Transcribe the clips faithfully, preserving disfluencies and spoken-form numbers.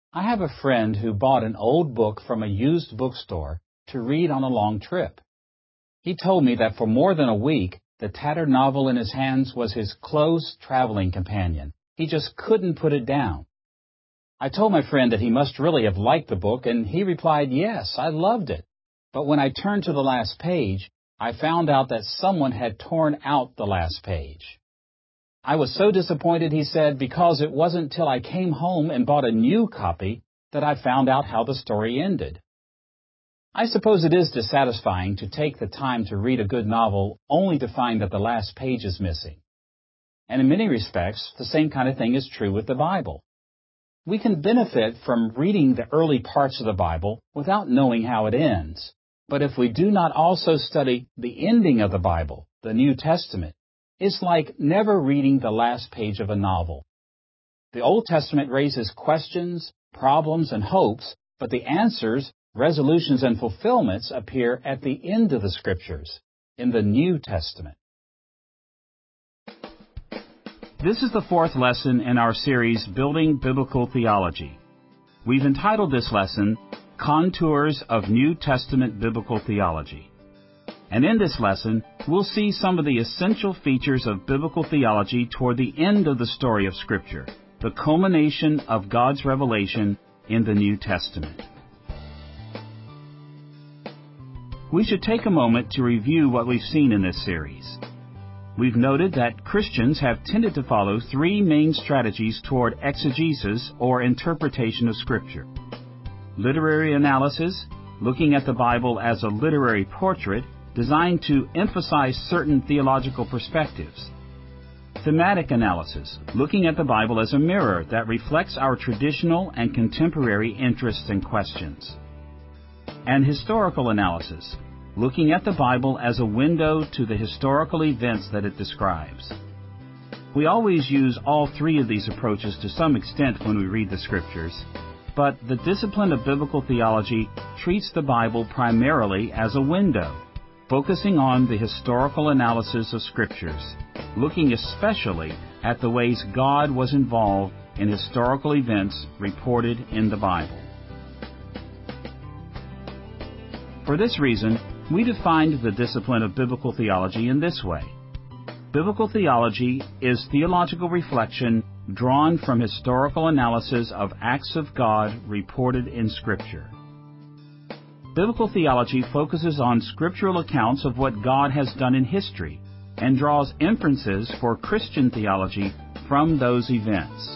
I have a friend who bought an old book from a used bookstore to read on a long trip. He told me that for more than a week, the tattered novel in his hands was his close traveling companion. He just couldn't put it down. I told my friend that he must really have liked the book, and he replied, "Yes, I loved it." But when I turned to the last page, I found out that someone had torn out the last page. I was so disappointed, he said, because it wasn't till I came home and bought a new copy that I found out how the story ended. I suppose it is dissatisfying to take the time to read a good novel only to find that the last page is missing. And in many respects, the same kind of thing is true with the Bible. We can benefit from reading the early parts of the Bible without knowing how it ends. But if we do not also study the ending of the Bible, the New Testament, it's like never reading the last page of a novel. The Old Testament raises questions, problems, and hopes, but the answers, resolutions, and fulfillments appear at the end of the Scriptures, in the New Testament. This is the fourth lesson in our series, Building Biblical Theology. We've entitled this lesson, Contours of New Testament Biblical Theology. And in this lesson, we'll see some of the essential features of biblical theology toward the end of the story of Scripture, the culmination of God's revelation in the New Testament. We should take a moment to review what we've seen in this series. We've noted that Christians have tended to follow three main strategies toward exegesis or interpretation of Scripture. Literary analysis, looking at the Bible as a literary portrait, designed to emphasize certain theological perspectives. Thematic analysis, looking at the Bible as a mirror that reflects our traditional and contemporary interests and questions. And historical analysis, looking at the Bible as a window to the historical events that it describes. We always use all three of these approaches to some extent when we read the Scriptures, but the discipline of biblical theology treats the Bible primarily as a window, focusing on the historical analysis of Scriptures, looking especially at the ways God was involved in historical events reported in the Bible. For this reason, we defined the discipline of biblical theology in this way. Biblical theology is theological reflection drawn from historical analysis of acts of God reported in Scripture. Biblical theology focuses on scriptural accounts of what God has done in history and draws inferences for Christian theology from those events.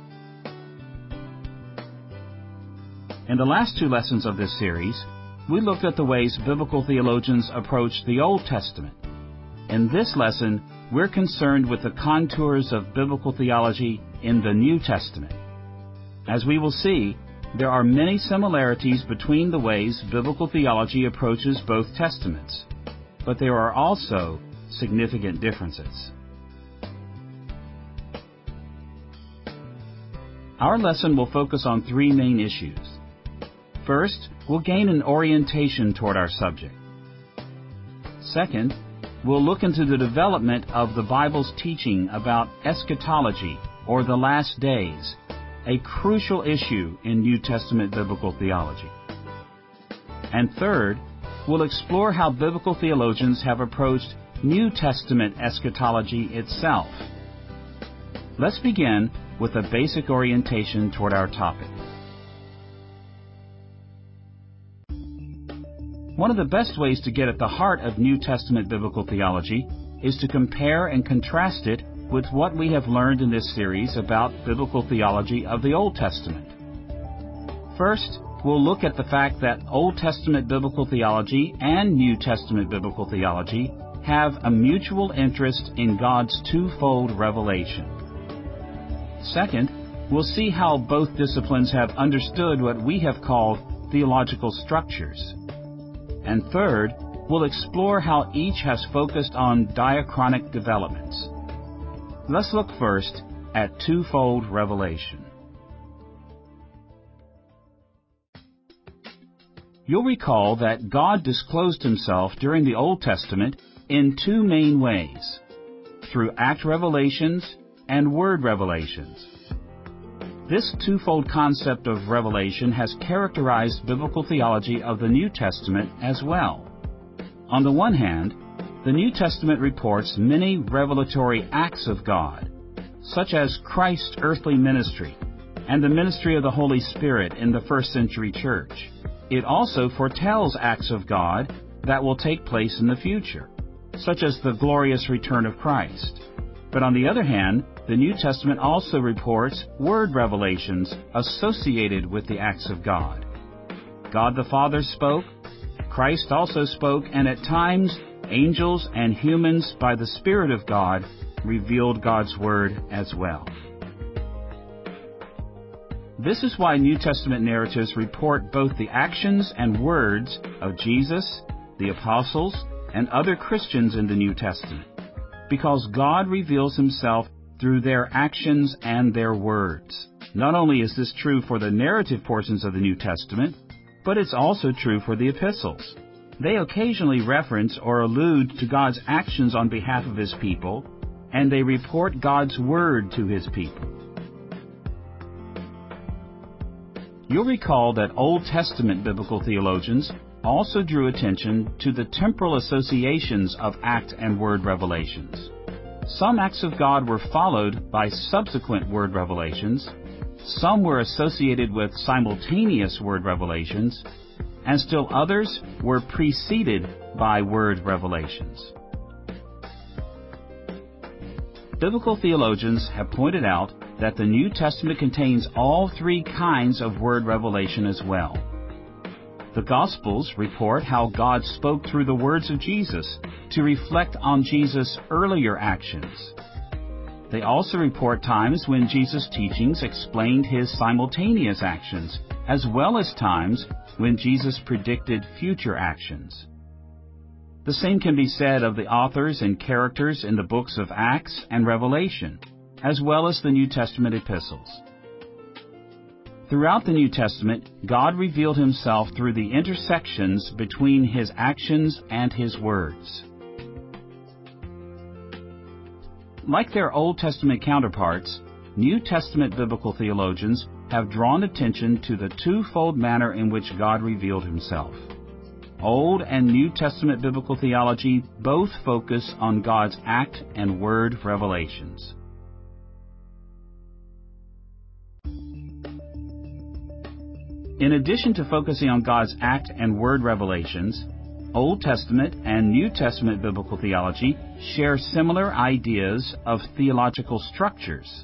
In the last two lessons of this series, we looked at the ways biblical theologians approach the Old Testament. In this lesson, we're concerned with the contours of biblical theology in the New Testament. As we will see, there are many similarities between the ways biblical theology approaches both testaments, but there are also significant differences. Our lesson will focus on three main issues. First, we'll gain an orientation toward our subject. Second, we'll look into the development of the Bible's teaching about eschatology, or the last days, a crucial issue in New Testament biblical theology. And third, we'll explore how biblical theologians have approached New Testament eschatology itself. Let's begin with a basic orientation toward our topic. One of the best ways to get at the heart of New Testament biblical theology is to compare and contrast it with what we have learned in this series about biblical theology of the Old Testament. First, we'll look at the fact that Old Testament biblical theology and New Testament biblical theology have a mutual interest in God's twofold revelation. Second, we'll see how both disciplines have understood what we have called theological structures. And third, we'll explore how each has focused on diachronic developments. Let's look first at twofold revelation. You'll recall that God disclosed Himself during the Old Testament in two main ways, through act revelations and word revelations. This twofold concept of revelation has characterized biblical theology of the New Testament as well. On the one hand, the New Testament reports many revelatory acts of God, such as Christ's earthly ministry and the ministry of the Holy Spirit in the first century church. It also foretells acts of God that will take place in the future, such as the glorious return of Christ. But on the other hand, the New Testament also reports word revelations associated with the acts of God. God the Father spoke, Christ also spoke, and at times angels and humans by the Spirit of God revealed God's Word as well. This is why New Testament narratives report both the actions and words of Jesus, the apostles, and other Christians in the New Testament, because God reveals Himself through their actions and their words. Not only is this true for the narrative portions of the New Testament, but it's also true for the epistles. They occasionally reference or allude to God's actions on behalf of His people, and they report God's word to His people. You'll recall that Old Testament biblical theologians also drew attention to the temporal associations of act and word revelations. Some acts of God were followed by subsequent word revelations, some were associated with simultaneous word revelations, and still others were preceded by word revelations. Biblical theologians have pointed out that the New Testament contains all three kinds of word revelation as well. The Gospels report how God spoke through the words of Jesus to reflect on Jesus' earlier actions. They also report times when Jesus' teachings explained His simultaneous actions, as well as times when Jesus predicted future actions. The same can be said of the authors and characters in the books of Acts and Revelation, as well as the New Testament epistles. Throughout the New Testament, God revealed Himself through the intersections between His actions and His words. Like their Old Testament counterparts, New Testament biblical theologians have drawn attention to the twofold manner in which God revealed Himself. Old and New Testament biblical theology both focus on God's act and word revelations. In addition to focusing on God's act and word revelations, Old Testament and New Testament biblical theology share similar ideas of theological structures.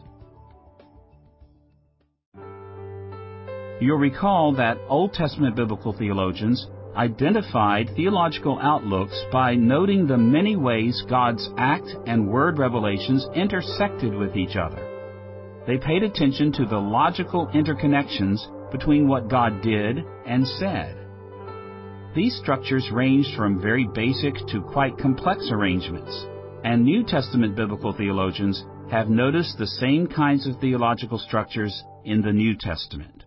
You'll recall that Old Testament biblical theologians identified theological outlooks by noting the many ways God's act and word revelations intersected with each other. They paid attention to the logical interconnections between what God did and said. These structures ranged from very basic to quite complex arrangements, and New Testament biblical theologians have noticed the same kinds of theological structures in the New Testament.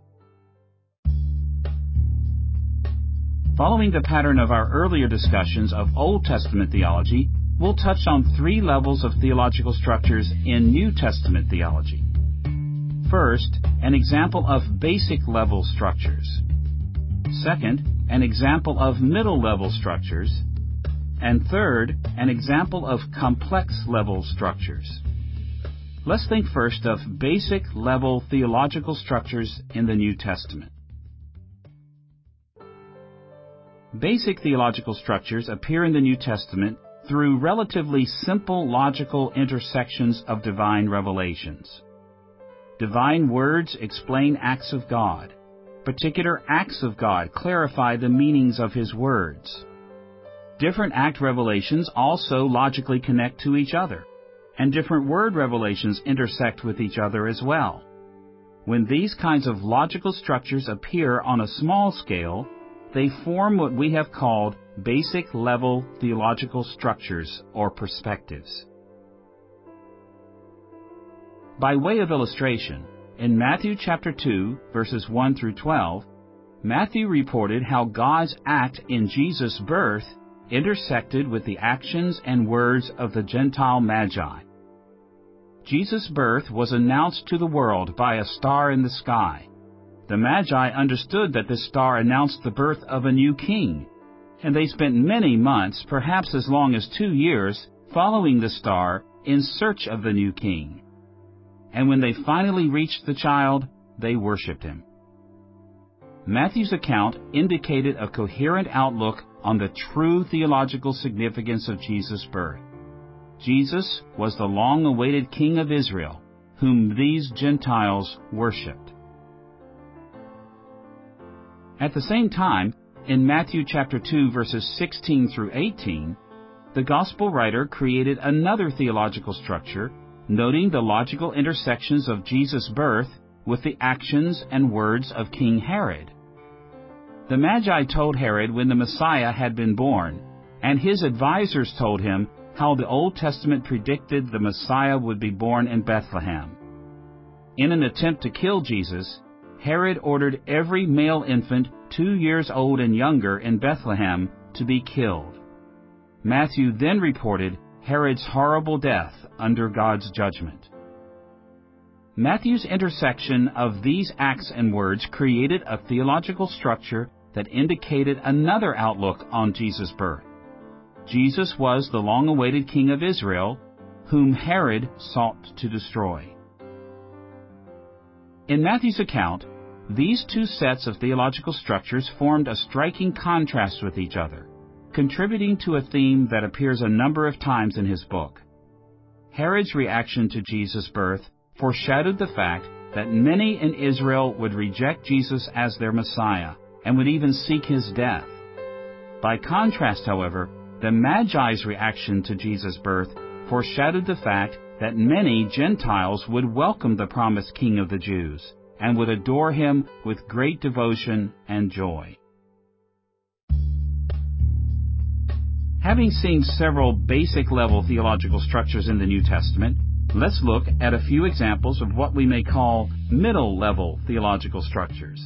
Following the pattern of our earlier discussions of Old Testament theology, we'll touch on three levels of theological structures in New Testament theology. First, an example of basic level structures. Second, an example of middle level structures. And third, an example of complex level structures. Let's think first of basic level theological structures in the New Testament. Basic theological structures appear in the New Testament through relatively simple logical intersections of divine revelations. Divine words explain acts of God. Particular acts of God clarify the meanings of His words. Different act revelations also logically connect to each other, and different word revelations intersect with each other as well. When these kinds of logical structures appear on a small scale, they form what we have called basic level theological structures or perspectives. By way of illustration, in Matthew chapter two, verses one through twelve, Matthew reported how God's act in Jesus' birth intersected with the actions and words of the Gentile Magi. Jesus' birth was announced to the world by a star in the sky. The Magi understood that this star announced the birth of a new king, and they spent many months, perhaps as long as two years, following the star in search of the new king. And when they finally reached the child, they worshipped him. Matthew's account indicated a coherent outlook on the true theological significance of Jesus' birth. Jesus was the long-awaited King of Israel, whom these Gentiles worshipped. At the same time, in Matthew chapter two, verses sixteen through eighteen, the Gospel writer created another theological structure, noting the logical intersections of Jesus' birth with the actions and words of King Herod. The Magi told Herod when the Messiah had been born, and his advisors told him how the Old Testament predicted the Messiah would be born in Bethlehem. In an attempt to kill Jesus, Herod ordered every male infant two years old and younger in Bethlehem to be killed. Matthew then reported Herod's horrible death under God's judgment. Matthew's intersection of these acts and words created a theological structure that indicated another outlook on Jesus' birth. Jesus was the long-awaited King of Israel, whom Herod sought to destroy. In Matthew's account, these two sets of theological structures formed a striking contrast with each other, contributing to a theme that appears a number of times in his book. Herod's reaction to Jesus' birth foreshadowed the fact that many in Israel would reject Jesus as their Messiah and would even seek his death. By contrast, however, the Magi's reaction to Jesus' birth foreshadowed the fact that many Gentiles would welcome the promised King of the Jews and would adore him with great devotion and joy. Having seen several basic-level theological structures in the New Testament, let's look at a few examples of what we may call middle-level theological structures.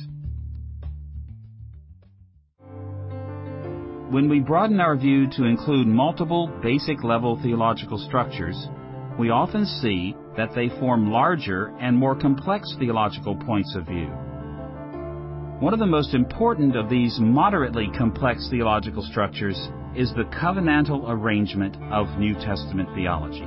When we broaden our view to include multiple basic-level theological structures, we often see that they form larger and more complex theological points of view. One of the most important of these moderately complex theological structures is the covenantal arrangement of New Testament theology.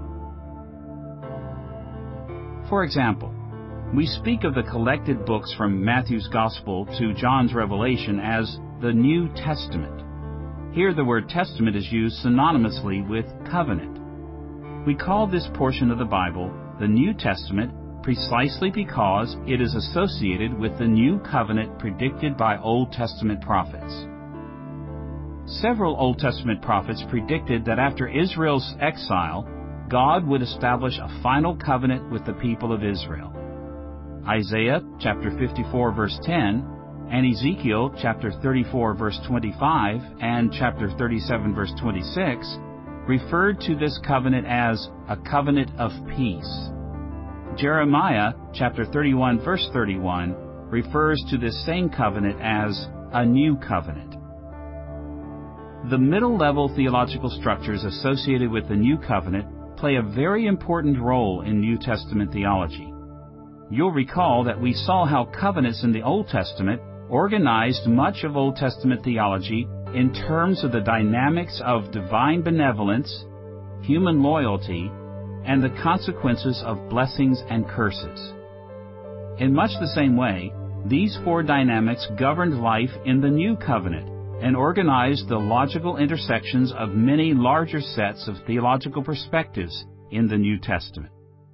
For example, we speak of the collected books from Matthew's Gospel to John's Revelation as the New Testament. Here the word testament is used synonymously with covenant. We call this portion of the Bible the New Testament precisely because it is associated with the new covenant predicted by Old Testament prophets. Several Old Testament prophets predicted that after Israel's exile, God would establish a final covenant with the people of Israel. Isaiah chapter fifty-four verse ten and Ezekiel chapter thirty-four verse twenty-five and chapter thirty-seven verse twenty-six referred to this covenant as a covenant of peace. Jeremiah chapter thirty-one verse thirty-one refers to this same covenant as a new covenant. The middle-level theological structures associated with the new covenant play a very important role in New Testament theology. You'll recall that we saw how covenants in the Old Testament organized much of Old Testament theology in terms of the dynamics of divine benevolence, human loyalty, and the consequences of blessings and curses. In much the same way, these four dynamics governed life in the New Covenant and organized the logical intersections of many larger sets of theological perspectives in the New Testament.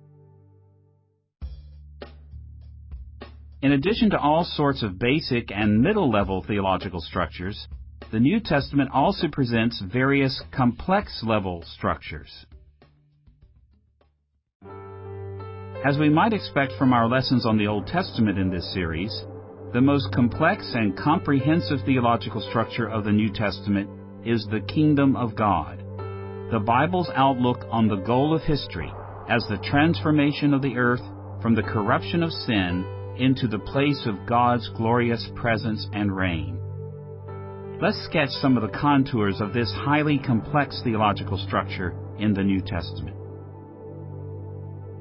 In addition to all sorts of basic and middle-level theological structures, the New Testament also presents various complex-level structures. As we might expect from our lessons on the Old Testament in this series, the most complex and comprehensive theological structure of the New Testament is the Kingdom of God, the Bible's outlook on the goal of history as the transformation of the earth from the corruption of sin into the place of God's glorious presence and reign. Let's sketch some of the contours of this highly complex theological structure in the New Testament.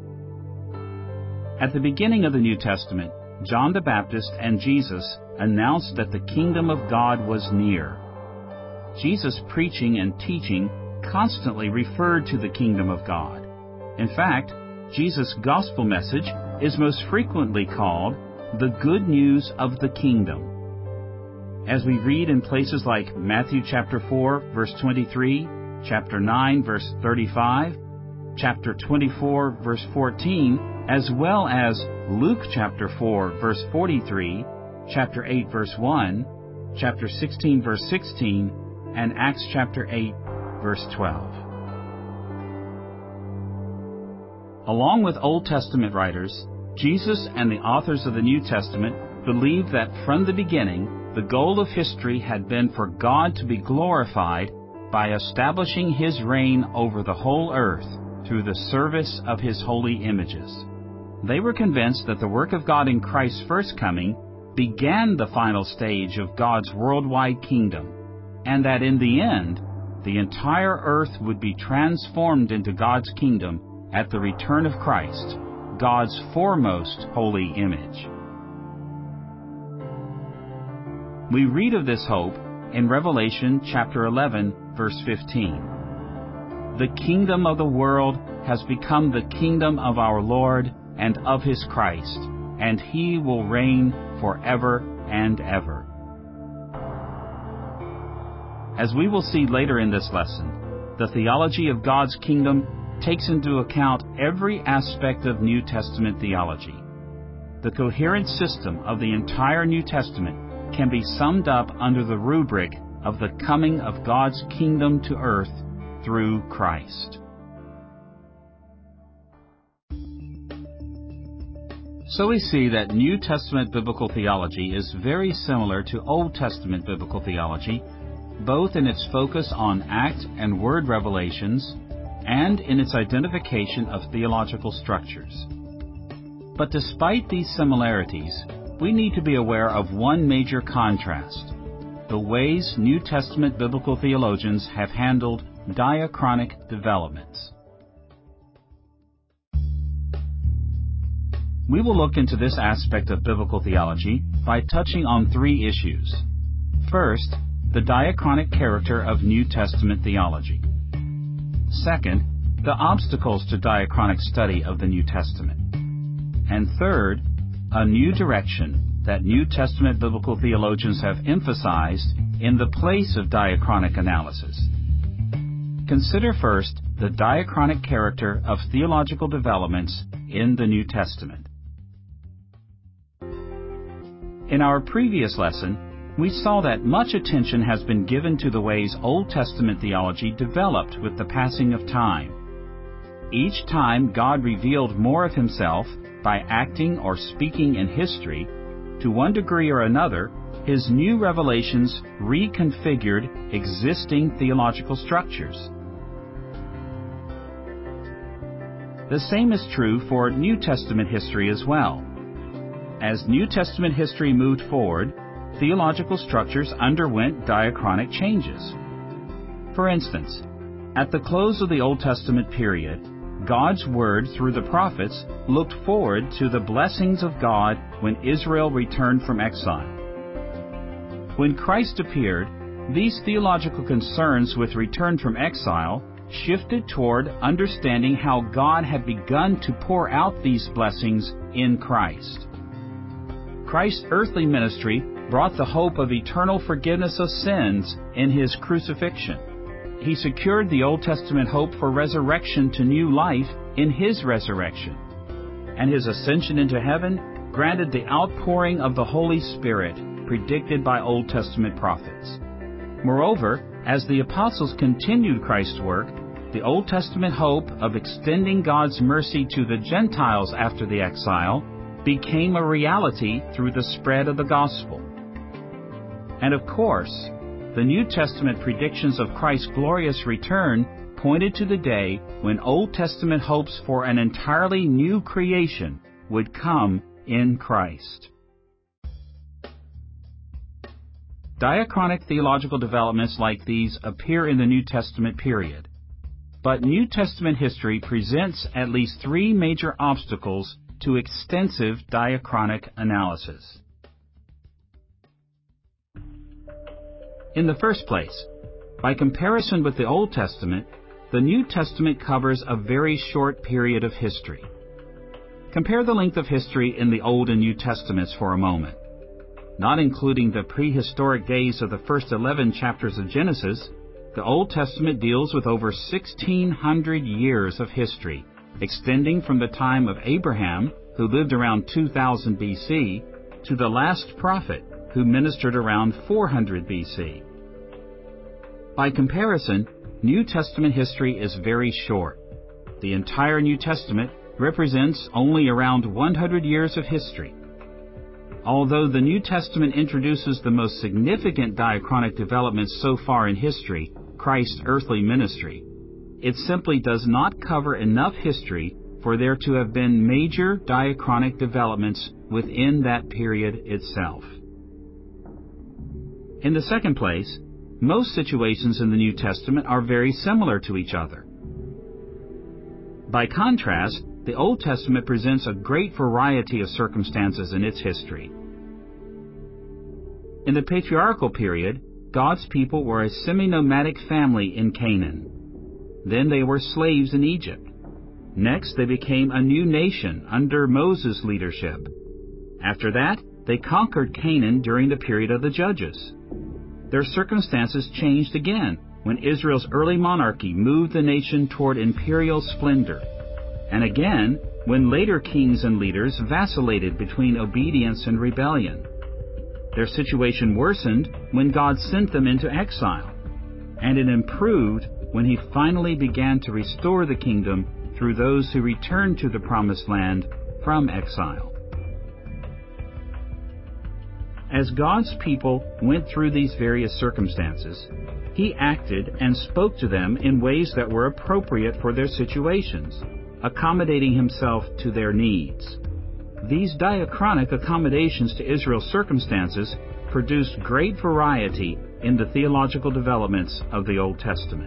At the beginning of the New Testament, John the Baptist and Jesus announced that the kingdom of God was near. Jesus' preaching and teaching constantly referred to the kingdom of God. In fact, Jesus' gospel message is most frequently called the good news of the kingdom. As we read in places like Matthew chapter four, verse twenty-three, chapter nine, verse thirty-five, chapter twenty-four, verse fourteen, as well as Luke chapter four, verse forty-three, chapter eight, verse one, chapter sixteen, verse sixteen, and Acts chapter eight, verse twelve. Along with Old Testament writers, Jesus and the authors of the New Testament believed that from the beginning, the goal of history had been for God to be glorified by establishing His reign over the whole earth through the service of His holy images. They were convinced that the work of God in Christ's first coming began the final stage of God's worldwide kingdom, and that in the end, the entire earth would be transformed into God's kingdom at the return of Christ, God's foremost holy image. We read of this hope in Revelation chapter eleven, verse fifteen. The kingdom of the world has become the kingdom of our Lord and of His Christ, and He will reign forever and ever. As we will see later in this lesson, the theology of God's kingdom takes into account every aspect of New Testament theology. The coherent system of the entire New Testament can be summed up under the rubric of the coming of God's kingdom to earth through Christ. So we see that New Testament biblical theology is very similar to Old Testament biblical theology, both in its focus on act and word revelations and in its identification of theological structures. But despite these similarities, we need to be aware of one major contrast: the ways New Testament biblical theologians have handled diachronic developments. We will look into this aspect of biblical theology by touching on three issues. First, the diachronic character of New Testament theology. Second, the obstacles to diachronic study of the New Testament. And third, a new direction that New Testament biblical theologians have emphasized in the place of diachronic analysis. Consider first the diachronic character of theological developments in the New Testament. In our previous lesson, we saw that much attention has been given to the ways Old Testament theology developed with the passing of time. Each time God revealed more of Himself by acting or speaking in history, to one degree or another, His new revelations reconfigured existing theological structures. The same is true for New Testament history as well. As New Testament history moved forward, theological structures underwent diachronic changes. For instance, at the close of the Old Testament period, God's Word through the prophets looked forward to the blessings of God when Israel returned from exile. When Christ appeared, these theological concerns with return from exile shifted toward understanding how God had begun to pour out these blessings in Christ. Christ's earthly ministry brought the hope of eternal forgiveness of sins in His crucifixion. He secured the Old Testament hope for resurrection to new life in His resurrection. And His ascension into heaven granted the outpouring of the Holy Spirit predicted by Old Testament prophets. Moreover, as the apostles continued Christ's work, the Old Testament hope of extending God's mercy to the Gentiles after the exile became a reality through the spread of the gospel. And of course, the New Testament predictions of Christ's glorious return pointed to the day when Old Testament hopes for an entirely new creation would come in Christ. Diachronic theological developments like these appear in the New Testament period. But New Testament history presents at least three major obstacles to extensive diachronic analysis. In the first place, by comparison with the Old Testament, the New Testament covers a very short period of history. Compare the length of history in the Old and New Testaments for a moment. Not including the prehistoric days of the first eleven chapters of Genesis, the Old Testament deals with over sixteen hundred years of history, extending from the time of Abraham, who lived around two thousand B C, to the last prophet, who ministered around four hundred B C. By comparison, New Testament history is very short. The entire New Testament represents only around one hundred years of history. Although the New Testament introduces the most significant diachronic developments so far in history, Christ's earthly ministry, it simply does not cover enough history for there to have been major diachronic developments within that period itself. In the second place, most situations in the New Testament are very similar to each other. By contrast, the Old Testament presents a great variety of circumstances in its history. In the patriarchal period, God's people were a semi-nomadic family in Canaan. Then they were slaves in Egypt. Next, they became a new nation under Moses' leadership. After that, they conquered Canaan during the period of the Judges. Their circumstances changed again when Israel's early monarchy moved the nation toward imperial splendor, and again when later kings and leaders vacillated between obedience and rebellion. Their situation worsened when God sent them into exile, and it improved when He finally began to restore the kingdom through those who returned to the Promised Land from exile. As God's people went through these various circumstances, He acted and spoke to them in ways that were appropriate for their situations, accommodating Himself to their needs. These diachronic accommodations to Israel's circumstances produced great variety in the theological developments of the Old Testament.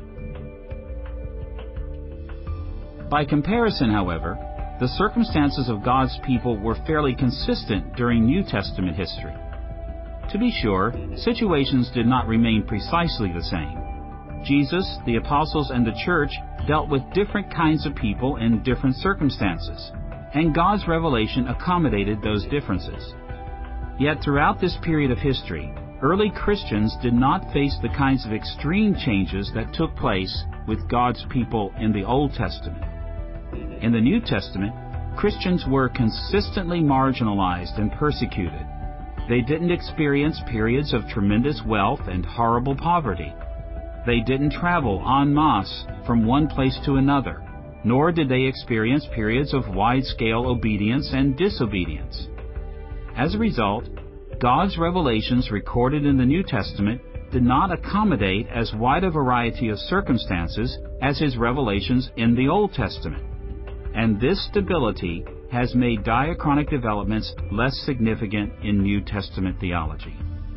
By comparison, however, the circumstances of God's people were fairly consistent during New Testament history. To be sure, situations did not remain precisely the same. Jesus, the apostles, and the church dealt with different kinds of people in different circumstances, and God's revelation accommodated those differences. Yet throughout this period of history, early Christians did not face the kinds of extreme changes that took place with God's people in the Old Testament. In the New Testament, Christians were consistently marginalized and persecuted. They didn't experience periods of tremendous wealth and horrible poverty. They didn't travel en masse from one place to another, nor did they experience periods of wide-scale obedience and disobedience. As a result, God's revelations recorded in the New Testament did not accommodate as wide a variety of circumstances as His revelations in the Old Testament. And this stability has made diachronic developments less significant in New Testament theology.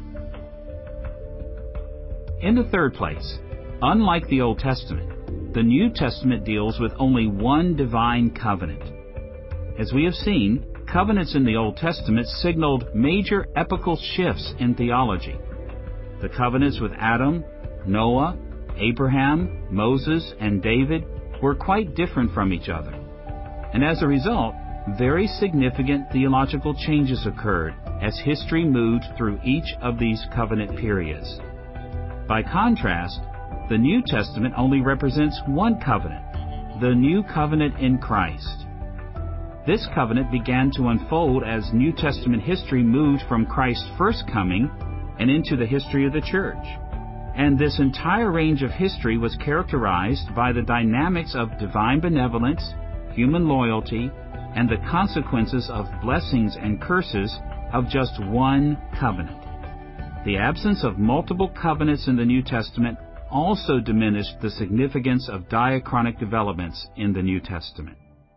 In the third place, unlike the Old Testament, the New Testament deals with only one divine covenant. As we have seen, covenants in the Old Testament signaled major epochal shifts in theology. The covenants with Adam, Noah, Abraham, Moses, and David were quite different from each other. And as a result, very significant theological changes occurred as history moved through each of these covenant periods. By contrast, the New Testament only represents one covenant, the New Covenant in Christ. This covenant began to unfold as New Testament history moved from Christ's first coming and into the history of the church. And this entire range of history was characterized by the dynamics of divine benevolence, human loyalty, and the consequences of blessings and curses of just one covenant. The absence of multiple covenants in the New Testament also diminished the significance of diachronic developments in the New Testament.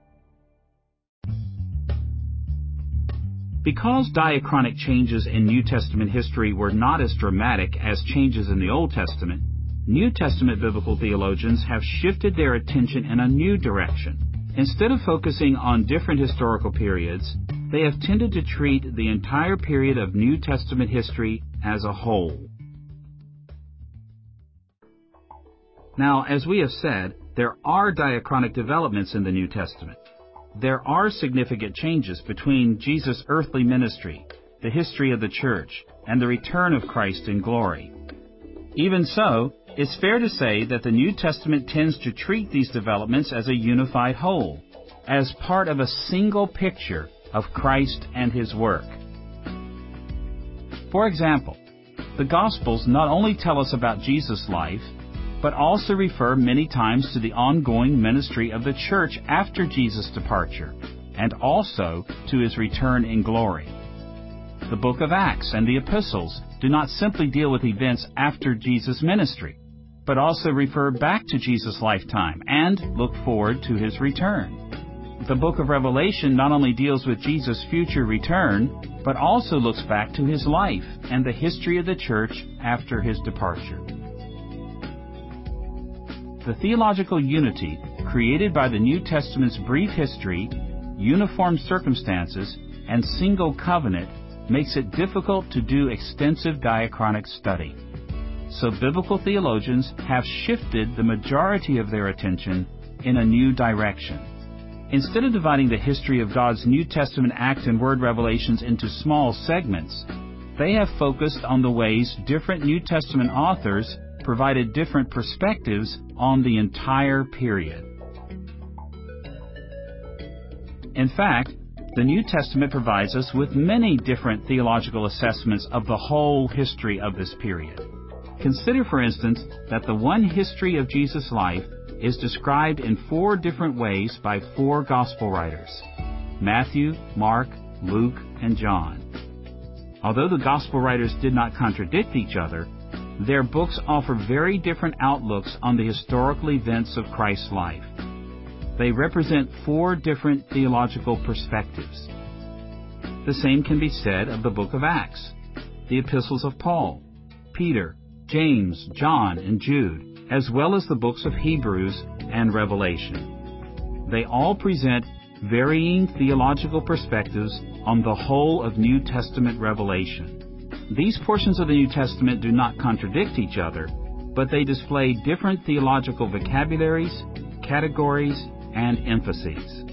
Because diachronic changes in New Testament history were not as dramatic as changes in the Old Testament, New Testament biblical theologians have shifted their attention in a new direction. Instead of focusing on different historical periods, they have tended to treat the entire period of New Testament history as a whole. Now, as we have said, there are diachronic developments in the New Testament. There are significant changes between Jesus' earthly ministry, the history of the church, and the return of Christ in glory. Even so, it's fair to say that the New Testament tends to treat these developments as a unified whole, as part of a single picture of Christ and His work. For example, the Gospels not only tell us about Jesus' life, but also refer many times to the ongoing ministry of the church after Jesus' departure, and also to His return in glory. The book of Acts and the epistles do not simply deal with events after Jesus' ministry, but also refer back to Jesus' lifetime and look forward to His return. The book of Revelation not only deals with Jesus' future return, but also looks back to His life and the history of the church after His departure. The theological unity created by the New Testament's brief history, uniform circumstances, and single covenant makes it difficult to do extensive diachronic study. So biblical theologians have shifted the majority of their attention in a new direction. Instead of dividing the history of God's New Testament act and word revelations into small segments, they have focused on the ways different New Testament authors provided different perspectives on the entire period. In fact, the New Testament provides us with many different theological assessments of the whole history of this period. Consider, for instance, that the one history of Jesus' life is described in four different ways by four gospel writers: Matthew, Mark, Luke, and John. Although the gospel writers did not contradict each other, their books offer very different outlooks on the historical events of Christ's life. They represent four different theological perspectives. The same can be said of the book of Acts, the epistles of Paul, Peter, James, John, and Jude, as well as the books of Hebrews and Revelation. They all present varying theological perspectives on the whole of New Testament revelation. These portions of the New Testament do not contradict each other, but they display different theological vocabularies, categories, and emphases.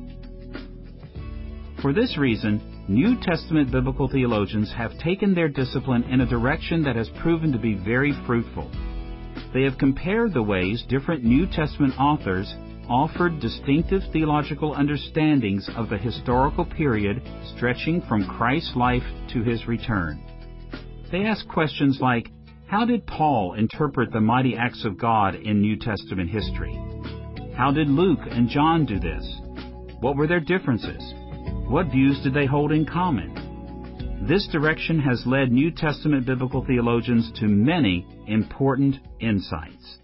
For this reason, New Testament biblical theologians have taken their discipline in a direction that has proven to be very fruitful. They have compared the ways different New Testament authors offered distinctive theological understandings of the historical period stretching from Christ's life to His return. They ask questions like, how did Paul interpret the mighty acts of God in New Testament history? How did Luke and John do this? What were their differences? What views did they hold in common? This direction has led New Testament biblical theologians to many important insights.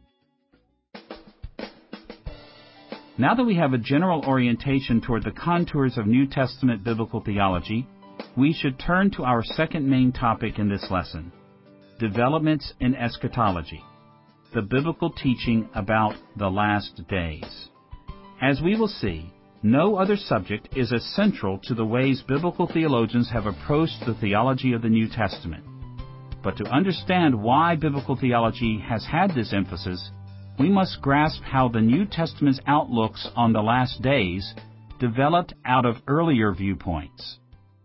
Now that we have a general orientation toward the contours of New Testament biblical theology, we should turn to our second main topic in this lesson: developments in eschatology, the biblical teaching about the last days. As we will see, no other subject is as central to the ways biblical theologians have approached the theology of the New Testament. But to understand why biblical theology has had this emphasis, we must grasp how the New Testament's outlooks on the last days developed out of earlier viewpoints.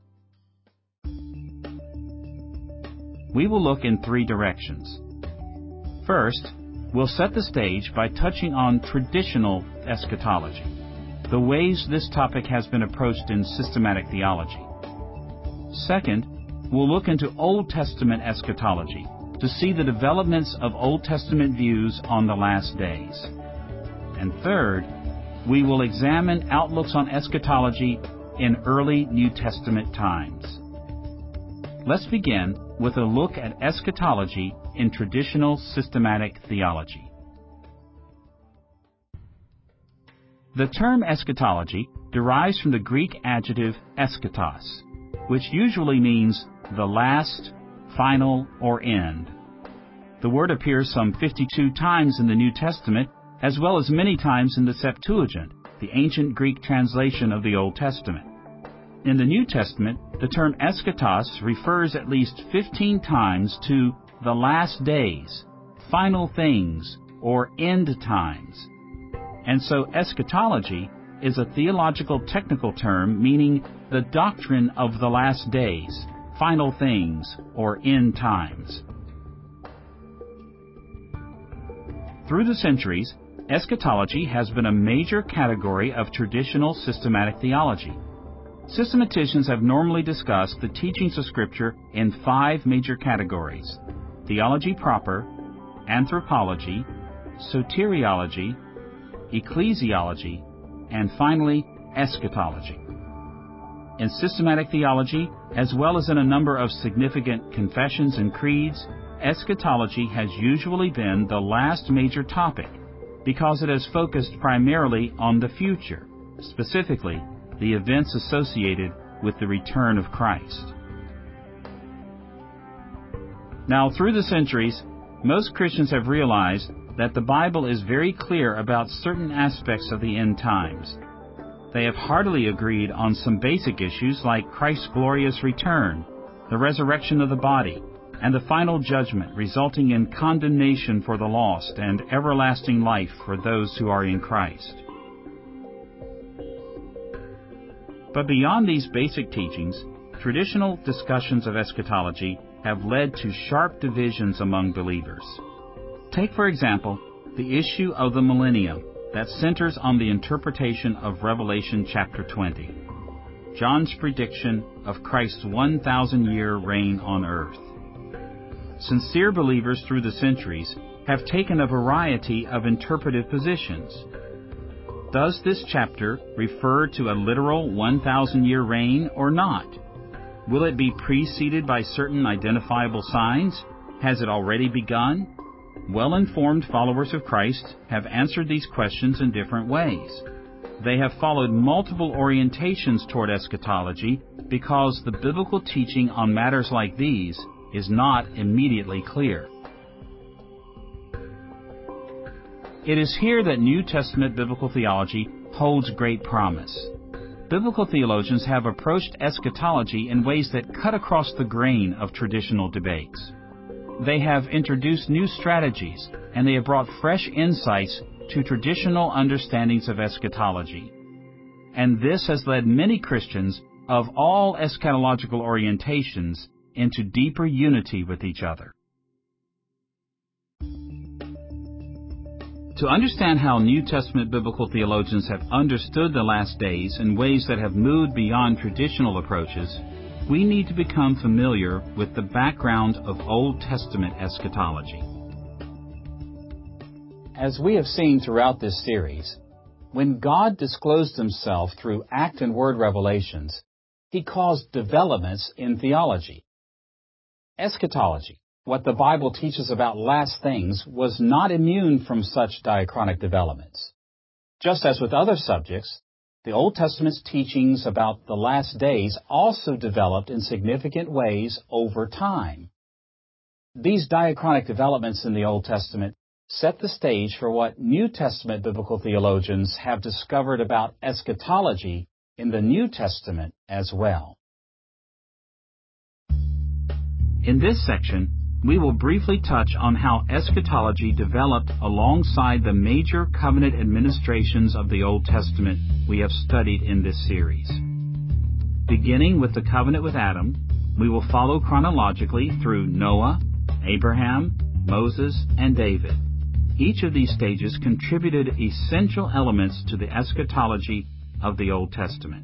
We will look in three directions. First, we'll set the stage by touching on traditional eschatology, the ways this topic has been approached in systematic theology. Second, we'll look into Old Testament eschatology to see the developments of Old Testament views on the last days. And third, we will examine outlooks on eschatology in early New Testament times. Let's begin with a look at eschatology in traditional systematic theology. The term eschatology derives from the Greek adjective eschatos, which usually means the last, final, or end. The word appears some fifty-two times in the New Testament, as well as many times in the Septuagint, the ancient Greek translation of the Old Testament. In the New Testament, the term eschatos refers at least fifteen times to the last days, final things, or end times. And so eschatology is a theological technical term meaning the doctrine of the last days, final things, or end times. Through the centuries, eschatology has been a major category of traditional systematic theology. Systematicians have normally discussed the teachings of Scripture in five major categories: theology proper, anthropology, soteriology, ecclesiology, and finally, eschatology. In systematic theology, as well as in a number of significant confessions and creeds, eschatology has usually been the last major topic because it has focused primarily on the future, specifically the events associated with the return of Christ. Now, through the centuries, most Christians have realized that the Bible is very clear about certain aspects of the end times. They have heartily agreed on some basic issues like Christ's glorious return, the resurrection of the body, and the final judgment resulting in condemnation for the lost and everlasting life for those who are in Christ. But beyond these basic teachings, traditional discussions of eschatology have led to sharp divisions among believers. Take, for example, the issue of the millennium that centers on the interpretation of Revelation chapter twenty, John's prediction of Christ's one thousand year reign on earth. Sincere believers through the centuries have taken a variety of interpretive positions. Does this chapter refer to a literal one thousand year reign or not? Will it be preceded by certain identifiable signs? Has it already begun? Well-informed followers of Christ have answered these questions in different ways. They have followed multiple orientations toward eschatology because the biblical teaching on matters like these is not immediately clear. It is here that New Testament biblical theology holds great promise. Biblical theologians have approached eschatology in ways that cut across the grain of traditional debates. They have introduced new strategies, and they have brought fresh insights to traditional understandings of eschatology. And this has led many Christians of all eschatological orientations into deeper unity with each other. To understand how New Testament biblical theologians have understood the last days in ways that have moved beyond traditional approaches, we need to become familiar with the background of Old Testament eschatology. As we have seen throughout this series, when God disclosed Himself through act and word revelations, He caused developments in theology. Eschatology, what the Bible teaches about last things, was not immune from such diachronic developments. Just as with other subjects, the Old Testament's teachings about the last days also developed in significant ways over time. These diachronic developments in the Old Testament set the stage for what New Testament biblical theologians have discovered about eschatology in the New Testament as well. In this section, we will briefly touch on how eschatology developed alongside the major covenant administrations of the Old Testament we have studied in this series. Beginning with the covenant with Adam, we will follow chronologically through Noah, Abraham, Moses, and David. Each of these stages contributed essential elements to the eschatology of the Old Testament.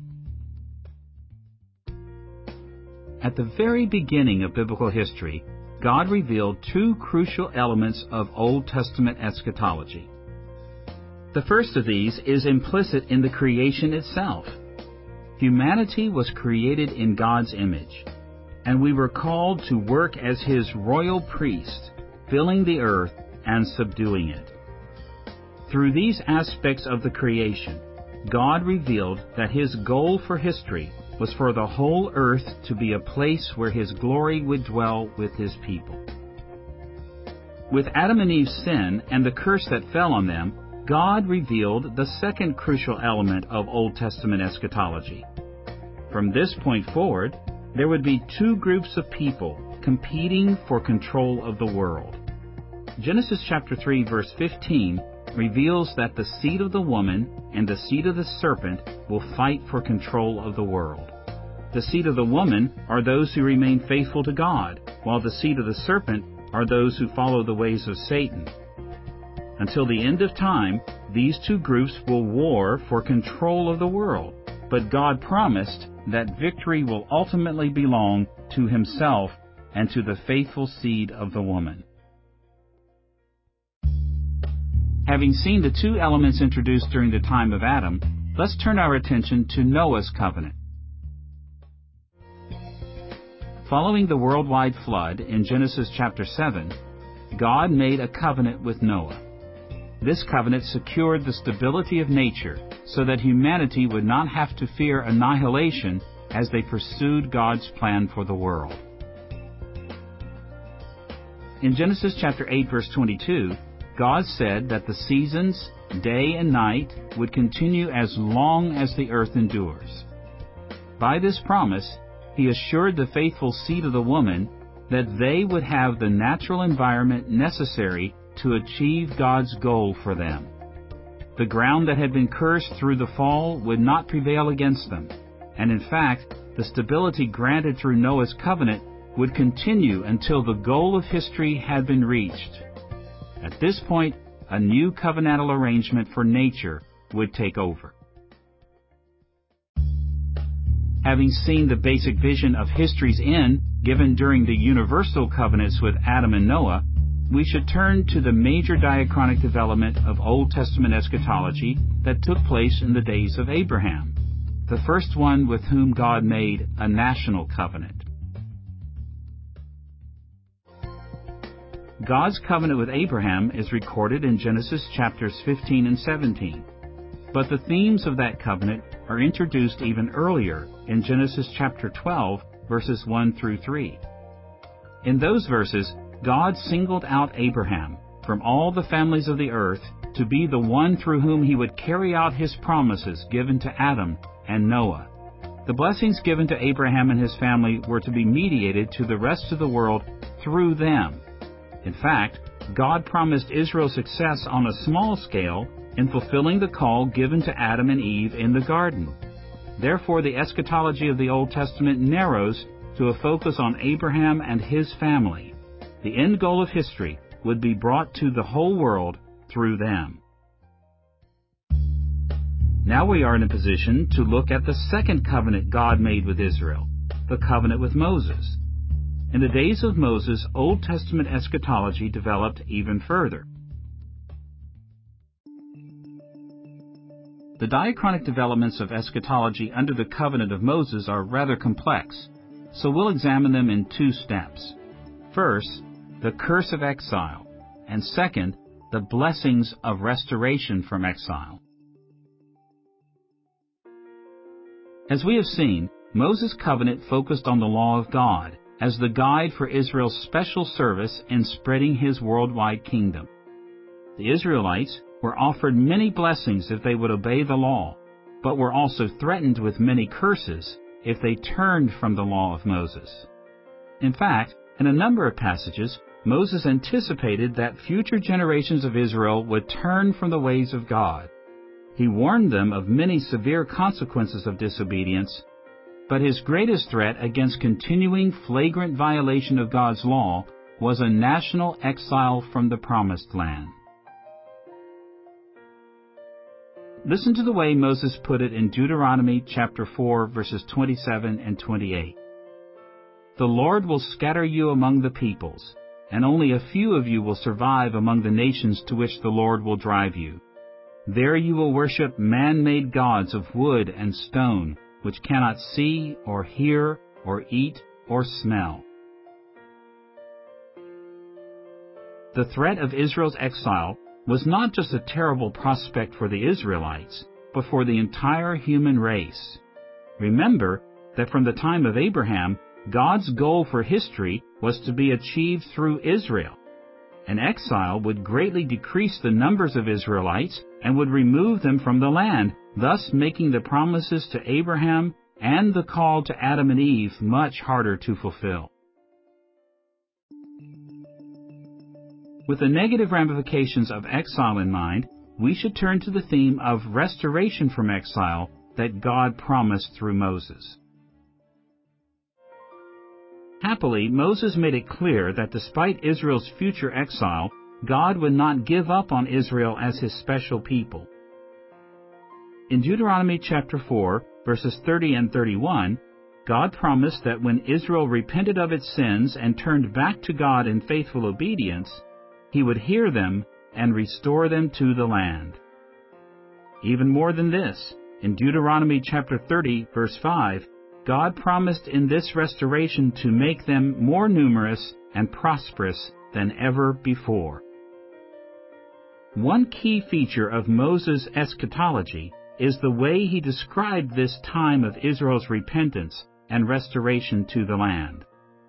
At the very beginning of biblical history, God revealed two crucial elements of Old Testament eschatology. The first of these is implicit in the creation itself. Humanity was created in God's image, and we were called to work as His royal priest, filling the earth and subduing it. Through these aspects of the creation, God revealed that His goal for history was for the whole earth to be a place where His glory would dwell with His people. With Adam and Eve's sin and the curse that fell on them, God revealed the second crucial element of Old Testament eschatology. From this point forward, there would be two groups of people competing for control of the world. Genesis chapter three verse fifteen reveals that the seed of the woman and the seed of the serpent will fight for control of the world. The seed of the woman are those who remain faithful to God, while the seed of the serpent are those who follow the ways of Satan. Until the end of time, these two groups will war for control of the world, but God promised that victory will ultimately belong to Himself and to the faithful seed of the woman. Having seen the two elements introduced during the time of Adam, let's turn our attention to Noah's covenant. Following the worldwide flood in Genesis chapter seven, God made a covenant with Noah. This covenant secured the stability of nature so that humanity would not have to fear annihilation as they pursued God's plan for the world. In Genesis chapter eight verse twenty-two, God said that the seasons, day and night, would continue as long as the earth endures. By this promise, He assured the faithful seed of the woman that they would have the natural environment necessary to achieve God's goal for them. The ground that had been cursed through the fall would not prevail against them, and in fact, the stability granted through Noah's covenant would continue until the goal of history had been reached. At this point, a new covenantal arrangement for nature would take over. Having seen the basic vision of history's end given during the universal covenants with Adam and Noah, we should turn to the major diachronic development of Old Testament eschatology that took place in the days of Abraham, the first one with whom God made a national covenant. God's covenant with Abraham is recorded in Genesis chapters fifteen and seventeen, but the themes of that covenant are introduced even earlier in Genesis chapter twelve, verses one through three. In those verses, God singled out Abraham from all the families of the earth to be the one through whom He would carry out His promises given to Adam and Noah. The blessings given to Abraham and his family were to be mediated to the rest of the world through them. In fact, God promised Israel success on a small scale in fulfilling the call given to Adam and Eve in the garden. Therefore, the eschatology of the Old Testament narrows to a focus on Abraham and his family. The end goal of history would be brought to the whole world through them. Now we are in a position to look at the second covenant God made with Israel, the covenant with Moses. In the days of Moses, Old Testament eschatology developed even further. The diachronic developments of eschatology under the covenant of Moses are rather complex, so we'll examine them in two steps. First, the curse of exile, and second, the blessings of restoration from exile. As we have seen, Moses' covenant focused on the law of God as the guide for Israel's special service in spreading His worldwide kingdom. The Israelites were offered many blessings if they would obey the law, but were also threatened with many curses if they turned from the law of Moses. In fact, in a number of passages, Moses anticipated that future generations of Israel would turn from the ways of God. He warned them of many severe consequences of disobedience, but his greatest threat against continuing flagrant violation of God's law was a national exile from the Promised Land. Listen to the way Moses put it in Deuteronomy chapter four, verses twenty-seven and twenty-eight. The Lord will scatter you among the peoples, and only a few of you will survive among the nations to which the Lord will drive you. There you will worship man-made gods of wood and stone, which cannot see or hear or eat or smell. The threat of Israel's exile was not just a terrible prospect for the Israelites, but for the entire human race. Remember that from the time of Abraham, God's goal for history was to be achieved through Israel. An exile would greatly decrease the numbers of Israelites and would remove them from the land, thus making the promises to Abraham and the call to Adam and Eve much harder to fulfill. With the negative ramifications of exile in mind, we should turn to the theme of restoration from exile that God promised through Moses. Happily, Moses made it clear that despite Israel's future exile, God would not give up on Israel as His special people. In Deuteronomy chapter four, verses thirty and thirty-one, God promised that when Israel repented of its sins and turned back to God in faithful obedience, He would hear them and restore them to the land. Even more than this, in Deuteronomy chapter thirty, verse five, God promised in this restoration to make them more numerous and prosperous than ever before. One key feature of Moses' eschatology is the way he described this time of Israel's repentance and restoration to the land.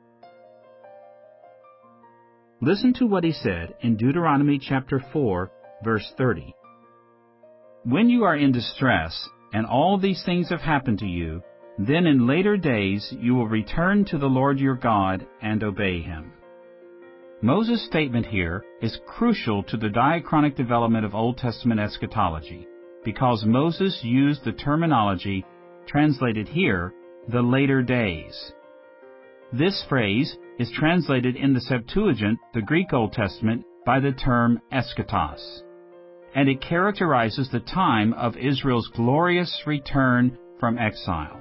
Listen to what he said in Deuteronomy chapter four, verse thirty. When you are in distress, and all these things have happened to you, then in later days you will return to the Lord your God and obey Him. Moses' statement here is crucial to the diachronic development of Old Testament eschatology, because Moses used the terminology, translated here, the later days. This phrase is translated in the Septuagint, the Greek Old Testament, by the term eschatos, and it characterizes the time of Israel's glorious return from exile.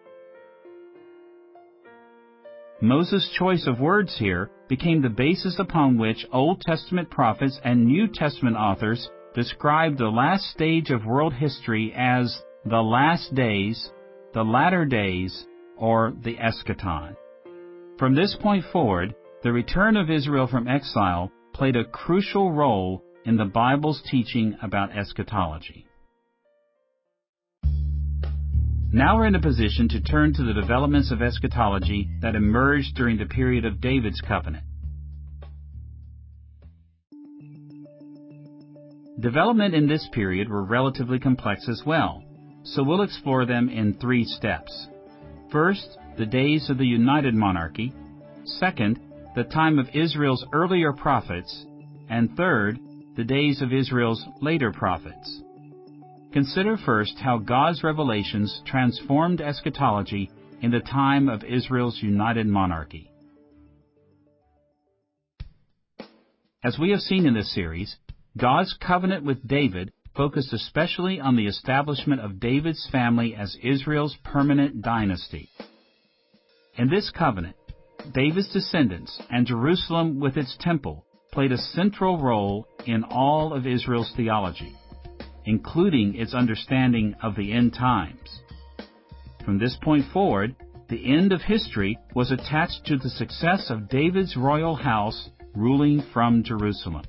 Moses' choice of words here became the basis upon which Old Testament prophets and New Testament authors described the last stage of world history as the last days, the latter days, or the eschaton. From this point forward, the return of Israel from exile played a crucial role in the Bible's teaching about eschatology. Now we're in a position to turn to the developments of eschatology that emerged during the period of David's covenant. Development in this period were relatively complex as well, so we'll explore them in three steps. First, the days of the united monarchy. Second, the time of Israel's earlier prophets. And third, the days of Israel's later prophets. Consider first how God's revelations transformed eschatology in the time of Israel's united monarchy. As we have seen in this series, God's covenant with David focused especially on the establishment of David's family as Israel's permanent dynasty. In this covenant, David's descendants and Jerusalem with its temple played a central role in all of Israel's theology, including its understanding of the end times. From this point forward, the end of history was attached to the success of David's royal house ruling from Jerusalem.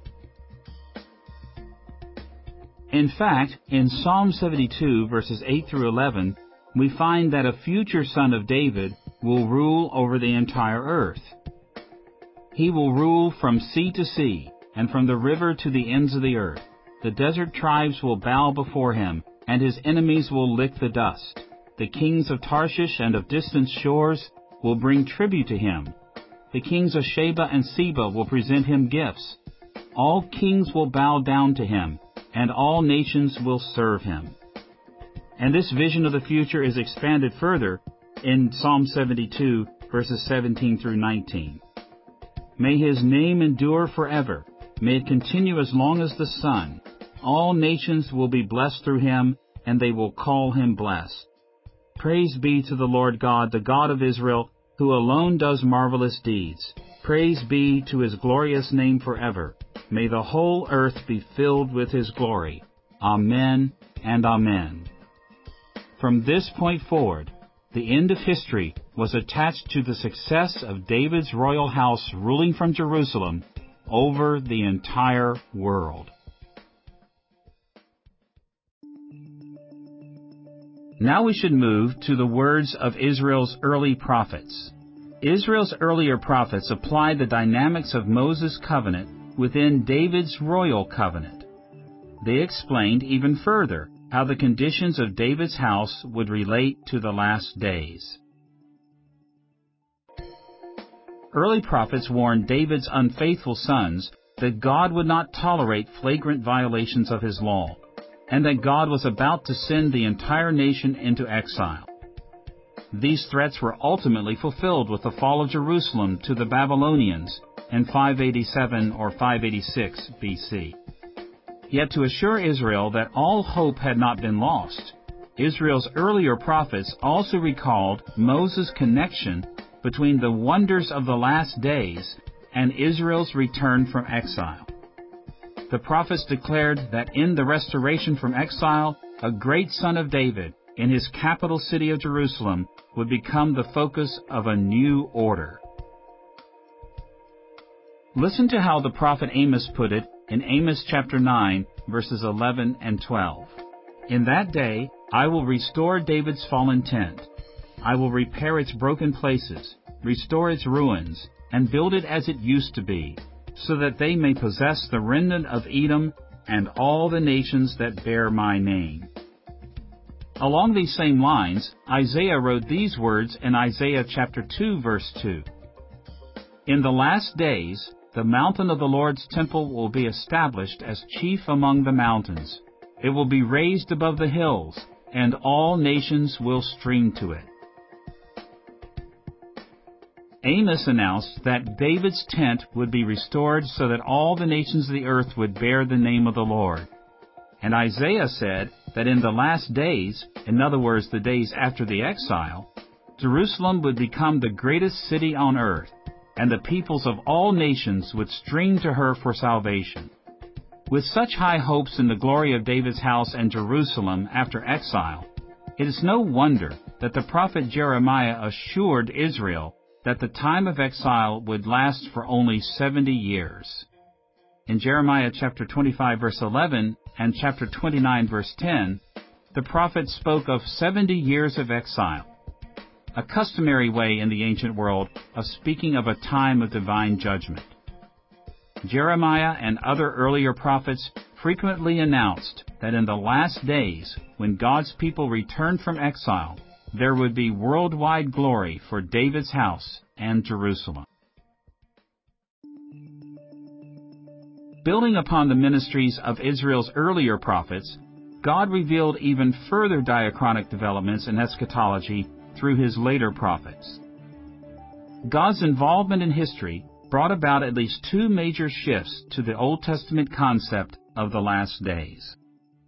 In fact, in Psalm seventy-two, verses eight through eleven, we find that a future son of David will rule over the entire earth. He will rule from sea to sea, and from the river to the ends of the earth. The desert tribes will bow before him, and his enemies will lick the dust. The kings of Tarshish and of distant shores will bring tribute to him. The kings of Sheba and Seba will present him gifts. All kings will bow down to him, and all nations will serve him. And this vision of the future is expanded further in Psalm seventy-two, verses seventeen through nineteen. May his name endure forever. May it continue as long as the sun. All nations will be blessed through him, and they will call him blessed. Praise be to the Lord God, the God of Israel, who alone does marvelous deeds. Praise be to his glorious name forever. May the whole earth be filled with his glory. Amen and amen. From this point forward, the end of history was attached to the success of David's royal house ruling from Jerusalem over the entire world. Now we should move to the words of Israel's early prophets. Israel's earlier prophets applied the dynamics of Moses' covenant within David's royal covenant. They explained even further how the conditions of David's house would relate to the last days. Early prophets warned David's unfaithful sons that God would not tolerate flagrant violations of His law, and that God was about to send the entire nation into exile. These threats were ultimately fulfilled with the fall of Jerusalem to the Babylonians in five eighty-seven or five eighty-six B C. Yet to assure Israel that all hope had not been lost, Israel's earlier prophets also recalled Moses' connection between the wonders of the last days and Israel's return from exile. The prophets declared that in the restoration from exile, a great son of David, in his capital city of Jerusalem, would become the focus of a new order. Listen to how the prophet Amos put it in Amos chapter nine, verses eleven and twelve. "In that day I will restore David's fallen tent. I will repair its broken places, restore its ruins, and build it as it used to be, so that they may possess the remnant of Edom and all the nations that bear my name." Along these same lines, Isaiah wrote these words in Isaiah chapter two, verse two. "In the last days, the mountain of the Lord's temple will be established as chief among the mountains. It will be raised above the hills, and all nations will stream to it." Amos announced that David's tent would be restored so that all the nations of the earth would bear the name of the Lord. And Isaiah said that in the last days, in other words, the days after the exile, Jerusalem would become the greatest city on earth, and the peoples of all nations would stream to her for salvation. With such high hopes in the glory of David's house and Jerusalem after exile, it is no wonder that the prophet Jeremiah assured Israel that the time of exile would last for only seventy years. In Jeremiah chapter twenty-five, verse eleven, and chapter twenty-nine, verse ten, the prophet spoke of seventy years of exile, a customary way in the ancient world of speaking of a time of divine judgment. Jeremiah and other earlier prophets frequently announced that in the last days, when God's people returned from exile, there would be worldwide glory for David's house and Jerusalem. Building upon the ministries of Israel's earlier prophets, God revealed even further diachronic developments in eschatology through His later prophets. God's involvement in history brought about at least two major shifts to the Old Testament concept of the last days.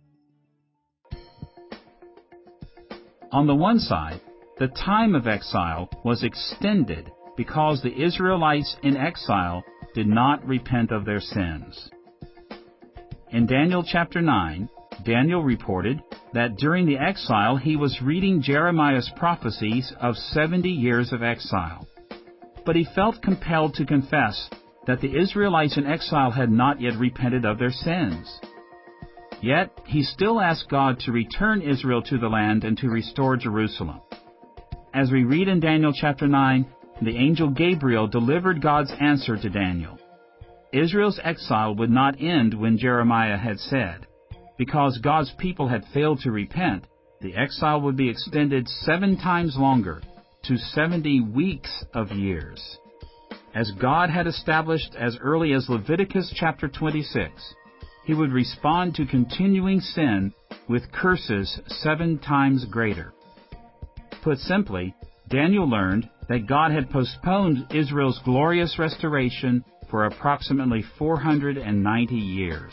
On the one side, the time of exile was extended because the Israelites in exile did not repent of their sins. In Daniel chapter nine, Daniel reported that during the exile he was reading Jeremiah's prophecies of seventy years of exile. But he felt compelled to confess that the Israelites in exile had not yet repented of their sins. Yet he still asked God to return Israel to the land and to restore Jerusalem. As we read in Daniel chapter nine, the angel Gabriel delivered God's answer to Daniel. Israel's exile would not end when Jeremiah had said. Because God's people had failed to repent, the exile would be extended seven times longer, to seventy weeks of years. As God had established as early as Leviticus chapter twenty-six, He would respond to continuing sin with curses seven times greater. Put simply, Daniel learned that God had postponed Israel's glorious restoration for approximately four hundred ninety years.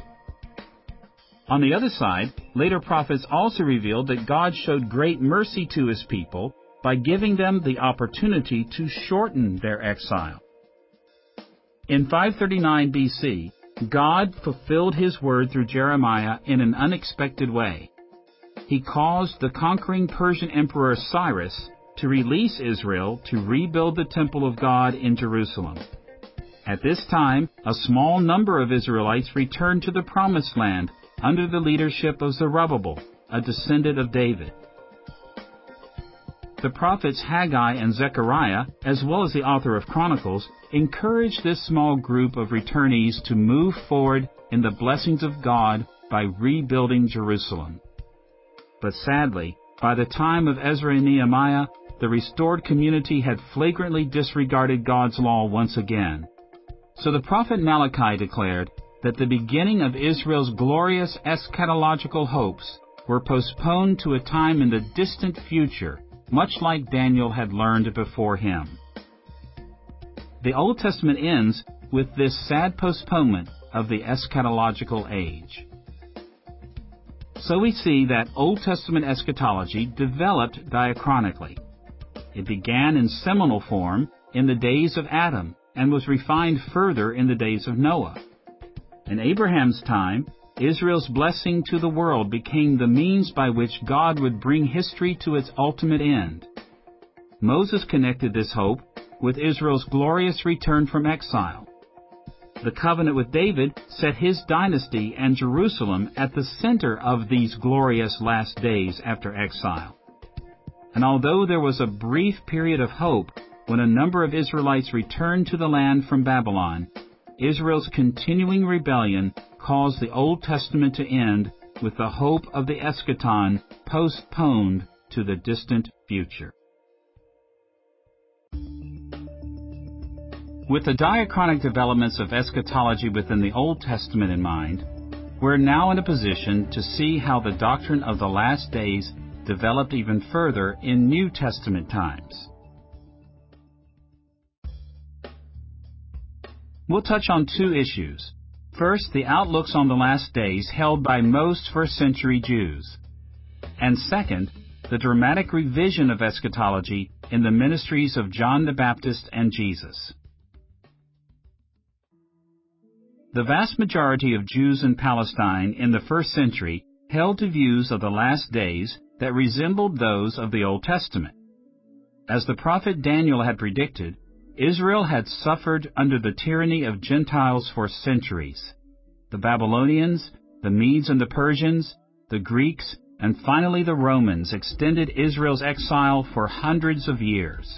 On the other side, later prophets also revealed that God showed great mercy to His people by giving them the opportunity to shorten their exile. In five thirty-nine B C, God fulfilled His word through Jeremiah in an unexpected way. He caused the conquering Persian Emperor Cyrus to release Israel to rebuild the temple of God in Jerusalem. At this time, a small number of Israelites returned to the Promised Land under the leadership of Zerubbabel, a descendant of David. the prophets Haggai and Zechariah, as well as the author of Chronicles, encourage this small group of returnees to move forward in the blessings of God by rebuilding Jerusalem. But sadly, by the time of Ezra and Nehemiah, the restored community had flagrantly disregarded God's law once again. So the prophet Malachi declared that the beginning of Israel's glorious eschatological hopes were postponed to a time in the distant future, much like Daniel had learned before him. The Old Testament ends with this sad postponement of the eschatological age. So we see that Old Testament eschatology developed diachronically. It began in seminal form in the days of Adam and was refined further in the days of Noah. In Abraham's time, Israel's blessing to the world became the means by which God would bring history to its ultimate end. Moses connected this hope with Israel's glorious return from exile. The covenant with David set his dynasty and Jerusalem at the center of these glorious last days after exile. And although there was a brief period of hope when a number of Israelites returned to the land from Babylon, Israel's continuing rebellion caused the Old Testament to end with the hope of the eschaton postponed to the distant future. With the diachronic developments of eschatology within the Old Testament in mind, we're now in a position to see how the doctrine of the last days developed even further in New Testament times. We'll touch on two issues. First, the outlooks on the last days held by most first-century Jews. And second, the dramatic revision of eschatology in the ministries of John the Baptist and Jesus. The vast majority of Jews in Palestine in the first century held to views of the last days that resembled those of the Old Testament. As the prophet Daniel had predicted, Israel had suffered under the tyranny of Gentiles for centuries. The Babylonians, the Medes and the Persians, the Greeks, and finally the Romans extended Israel's exile for hundreds of years.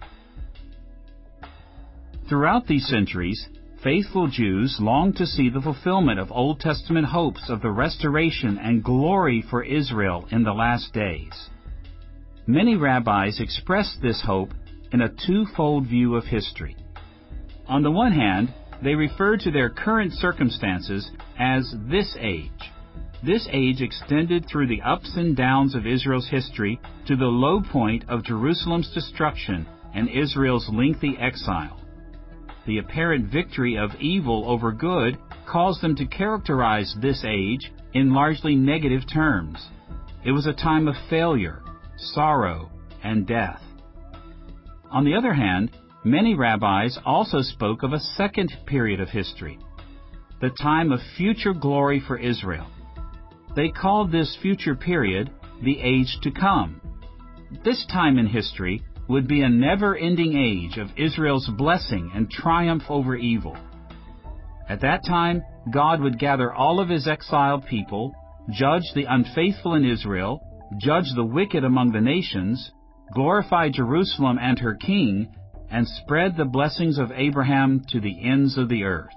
Throughout these centuries, faithful Jews longed to see the fulfillment of Old Testament hopes of the restoration and glory for Israel in the last days. Many rabbis expressed this hope in a twofold view of history. On the one hand, they referred to their current circumstances as this age. This age extended through the ups and downs of Israel's history to the low point of Jerusalem's destruction and Israel's lengthy exile. The apparent victory of evil over good caused them to characterize this age in largely negative terms. It was a time of failure, sorrow, and death. On the other hand, many rabbis also spoke of a second period of history, the time of future glory for Israel. They called this future period the age to come. This time in history would be a never-ending age of Israel's blessing and triumph over evil. At that time, God would gather all of his exiled people, judge the unfaithful in Israel, judge the wicked among the nations, glorify Jerusalem and her king, and spread the blessings of Abraham to the ends of the earth.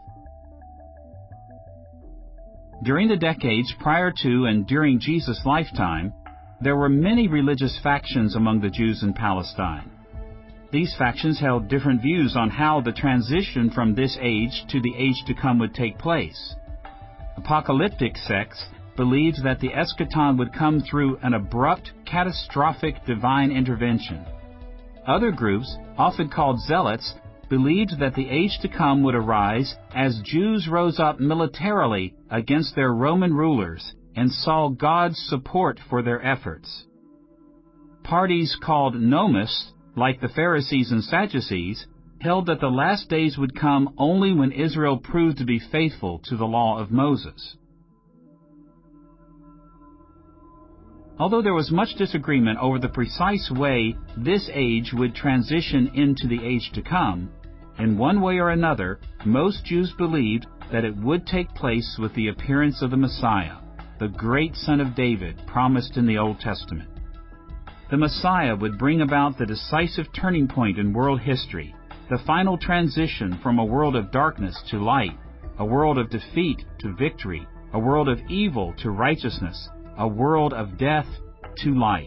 During the decades prior to and during Jesus' lifetime, there were many religious factions among the Jews in Palestine. These factions held different views on how the transition from this age to the age to come would take place. Apocalyptic sects believed that the eschaton would come through an abrupt, catastrophic divine intervention. Other groups, often called zealots, believed that the age to come would arise as Jews rose up militarily against their Roman rulers and saw God's support for their efforts. Parties called nomists, like the Pharisees and Sadducees, held that the last days would come only when Israel proved to be faithful to the law of Moses. Although there was much disagreement over the precise way this age would transition into the age to come, in one way or another, most Jews believed that it would take place with the appearance of the Messiah, the great Son of David promised in the Old Testament. The Messiah would bring about the decisive turning point in world history, the final transition from a world of darkness to light, a world of defeat to victory, a world of evil to righteousness, a world of death to life.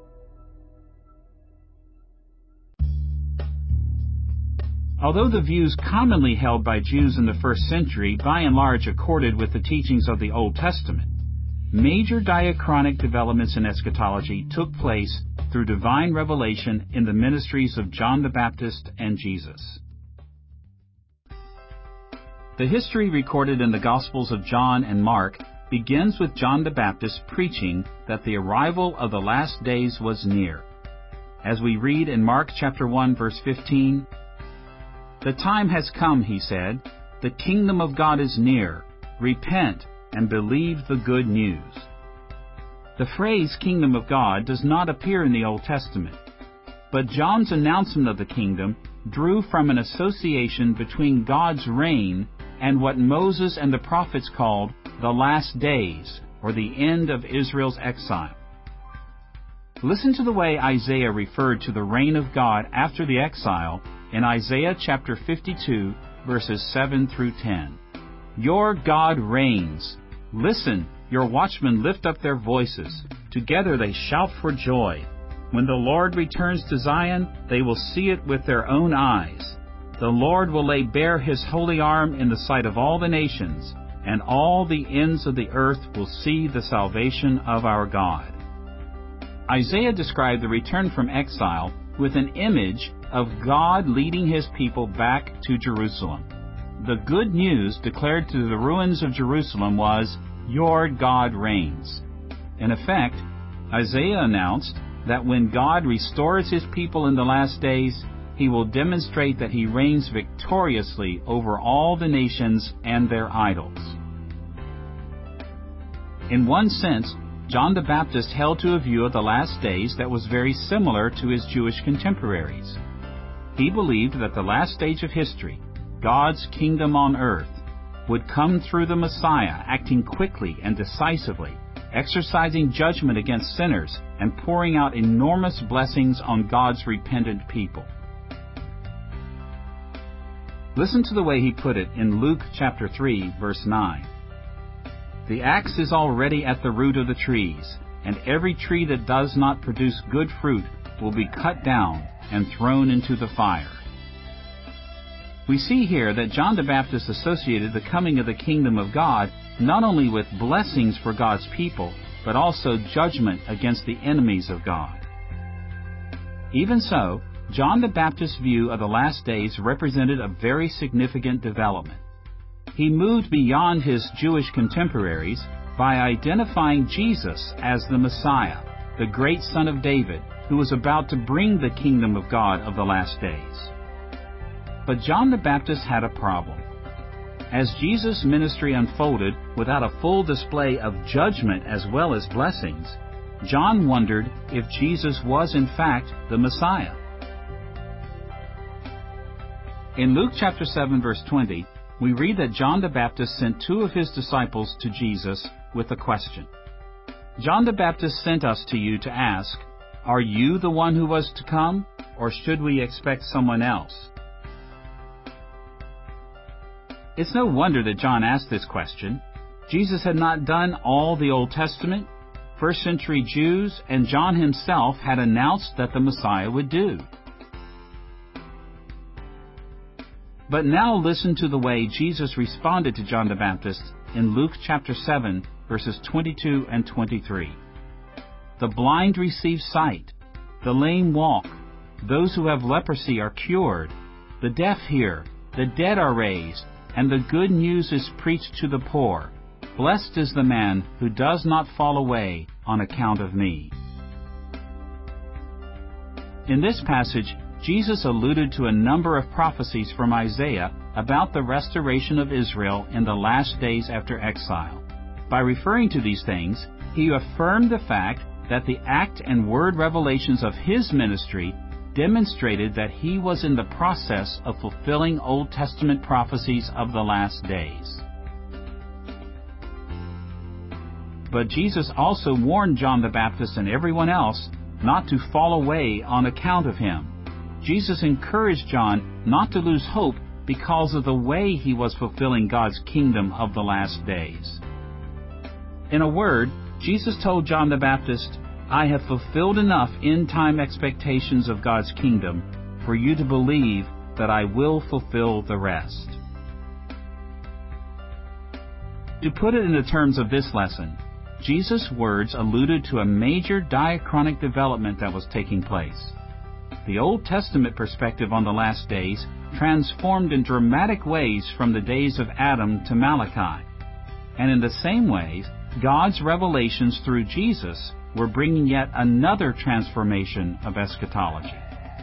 Although the views commonly held by Jews in the first century by and large accorded with the teachings of the Old Testament, major diachronic developments in eschatology took place through divine revelation in the ministries of John the Baptist and Jesus. The history recorded in the Gospels of John and Mark begins with John the Baptist preaching that the arrival of the last days was near. As we read in Mark chapter one, verse fifteen, "The time has come," he said. "The kingdom of God is near. Repent and believe the good news." The phrase kingdom of God does not appear in the Old Testament, but John's announcement of the kingdom drew from an association between God's reign and what Moses and the prophets called the last days, or the end of Israel's exile. Listen to the way Isaiah referred to the reign of God after the exile in Isaiah chapter fifty-two, verses seven through ten. "Your God reigns. Listen, your watchmen lift up their voices. Together they shout for joy. When the Lord returns to Zion, they will see it with their own eyes. The Lord will lay bare his holy arm in the sight of all the nations, and all the ends of the earth will see the salvation of our God." Isaiah described the return from exile with an image of God leading his people back to Jerusalem. The good news declared to the ruins of Jerusalem was, "Your God reigns." In effect, Isaiah announced that when God restores his people in the last days, he will demonstrate that he reigns victoriously over all the nations and their idols. In one sense, John the Baptist held to a view of the last days that was very similar to his Jewish contemporaries. He believed that the last stage of history, God's kingdom on earth, would come through the Messiah acting quickly and decisively, exercising judgment against sinners and pouring out enormous blessings on God's repentant people. Listen to the way he put it in Luke chapter three, verse nine. "The axe is already at the root of the trees, and every tree that does not produce good fruit will be cut down and thrown into the fire." We see here that John the Baptist associated the coming of the kingdom of God not only with blessings for God's people, but also judgment against the enemies of God. Even so, John the Baptist's view of the last days represented a very significant development. He moved beyond his Jewish contemporaries by identifying Jesus as the Messiah, the great Son of David, who was about to bring the kingdom of God of the last days. But John the Baptist had a problem. As Jesus' ministry unfolded without a full display of judgment as well as blessings, John wondered if Jesus was in fact the Messiah. In Luke chapter seven, verse twenty, we read that John the Baptist sent two of his disciples to Jesus with a question. "John the Baptist sent us to you to ask, 'Are you the one who was to come, or should we expect someone else?'" It's no wonder that John asked this question. Jesus had not done all the Old Testament. First century Jews and John himself had announced that the Messiah would do. But now listen to the way Jesus responded to John the Baptist in Luke chapter seven, verses twenty-two and twenty-three. "The blind receive sight, the lame walk, those who have leprosy are cured, the deaf hear, the dead are raised, and the good news is preached to the poor. Blessed is the man who does not fall away on account of me." In this passage, Jesus alluded to a number of prophecies from Isaiah about the restoration of Israel in the last days after exile. By referring to these things, he affirmed the fact that the act and word revelations of his ministry demonstrated that he was in the process of fulfilling Old Testament prophecies of the last days. But Jesus also warned John the Baptist and everyone else not to fall away on account of him. Jesus encouraged John not to lose hope because of the way he was fulfilling God's kingdom of the last days. In a word, Jesus told John the Baptist, "I have fulfilled enough end-time expectations of God's kingdom for you to believe that I will fulfill the rest." To put it in the terms of this lesson, Jesus' words alluded to a major diachronic development that was taking place. The Old Testament perspective on the last days transformed in dramatic ways from the days of Adam to Malachi. And in the same ways, God's revelations through Jesus were bringing yet another transformation of eschatology.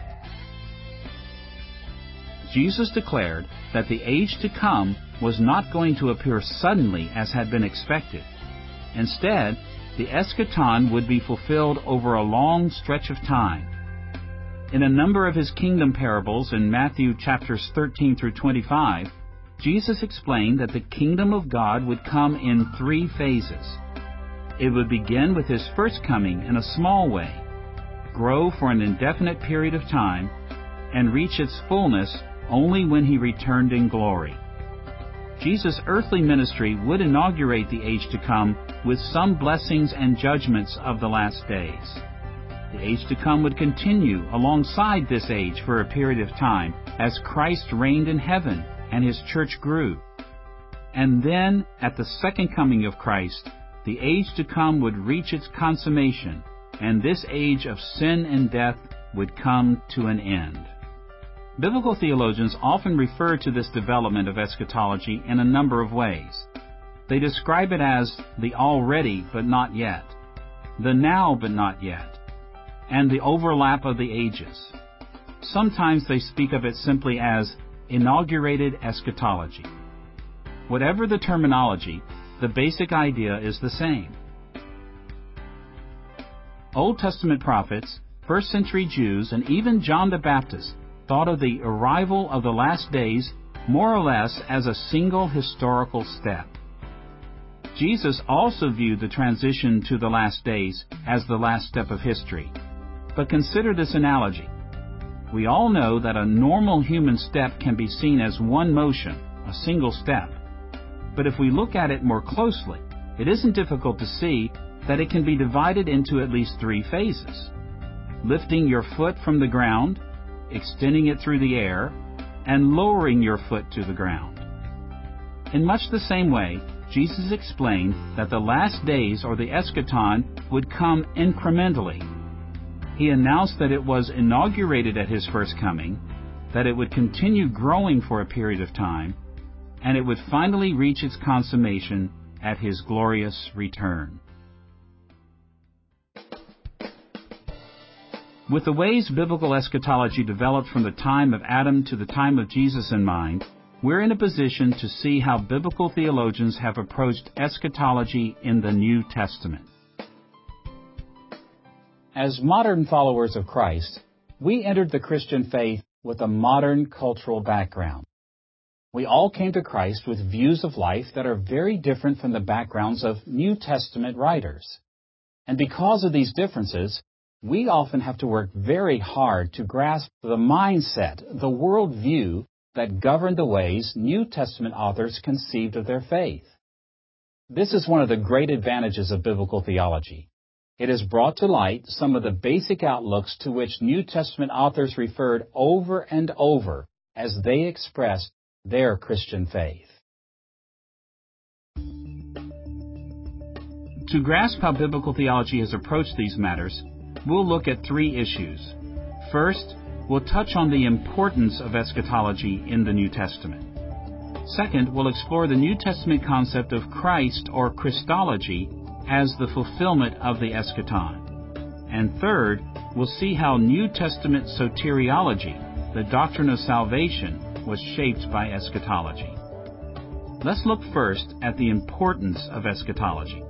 Jesus declared that the age to come was not going to appear suddenly as had been expected. Instead, the eschaton would be fulfilled over a long stretch of time. In a number of his kingdom parables in Matthew chapters thirteen through twenty-five, Jesus explained that the kingdom of God would come in three phases. It would begin with his first coming in a small way, grow for an indefinite period of time, and reach its fullness only when he returned in glory. Jesus' earthly ministry would inaugurate the age to come with some blessings and judgments of the last days. The age to come would continue alongside this age for a period of time as Christ reigned in heaven and his church grew. And then, at the second coming of Christ, the age to come would reach its consummation, and this age of sin and death would come to an end. Biblical theologians often refer to this development of eschatology in a number of ways. They describe it as the already but not yet, the now but not yet, and the overlap of the ages. Sometimes they speak of it simply as inaugurated eschatology. Whatever the terminology, the basic idea is the same. Old Testament prophets, first century Jews, and even John the Baptist thought of the arrival of the last days more or less as a single historical step. Jesus also viewed the transition to the last days as the last step of history. But consider this analogy. We all know that a normal human step can be seen as one motion, a single step. But if we look at it more closely, it isn't difficult to see that it can be divided into at least three phases. Lifting your foot from the ground, extending it through the air, and lowering your foot to the ground. In much the same way, Jesus explained that the last days, or the eschaton, would come incrementally. He announced that it was inaugurated at his first coming, that it would continue growing for a period of time, and it would finally reach its consummation at his glorious return. With the ways biblical eschatology developed from the time of Adam to the time of Jesus in mind, we're in a position to see how biblical theologians have approached eschatology in the New Testament. As modern followers of Christ, we entered the Christian faith with a modern cultural background. We all came to Christ with views of life that are very different from the backgrounds of New Testament writers. And because of these differences, we often have to work very hard to grasp the mindset, the worldview that governed the ways New Testament authors conceived of their faith. This is one of the great advantages of biblical theology. It has brought to light some of the basic outlooks to which New Testament authors referred over and over as they expressed their Christian faith. To grasp how biblical theology has approached these matters, we'll look at three issues. First, we'll touch on the importance of eschatology in the New Testament. Second, we'll explore the New Testament concept of Christ or Christology as the fulfillment of the eschaton. And third, we'll see how New Testament soteriology, the doctrine of salvation, was shaped by eschatology. Let's look first at the importance of eschatology.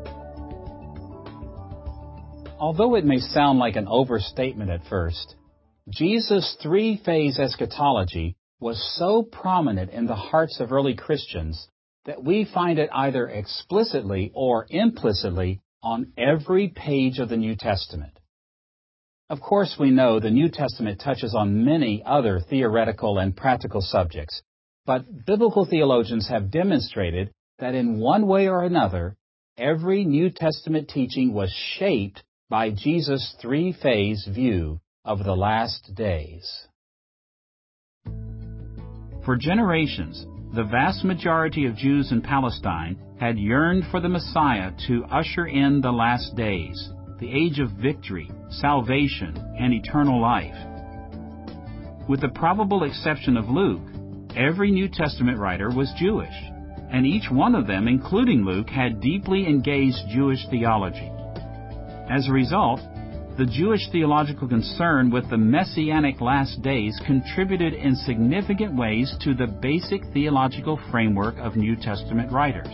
Although it may sound like an overstatement at first, Jesus' three-phase eschatology was so prominent in the hearts of early Christians that we find it either explicitly or implicitly on every page of the New Testament. Of course, we know the New Testament touches on many other theoretical and practical subjects, but biblical theologians have demonstrated that in one way or another, every New Testament teaching was shaped by Jesus' three-phase view of the last days. For generations, the vast majority of Jews in Palestine had yearned for the Messiah to usher in the last days, the age of victory, salvation, and eternal life. With the probable exception of Luke, every New Testament writer was Jewish, and each one of them, including Luke, had deeply engaged Jewish theology. As a result, the Jewish theological concern with the Messianic last days contributed in significant ways to the basic theological framework of New Testament writers.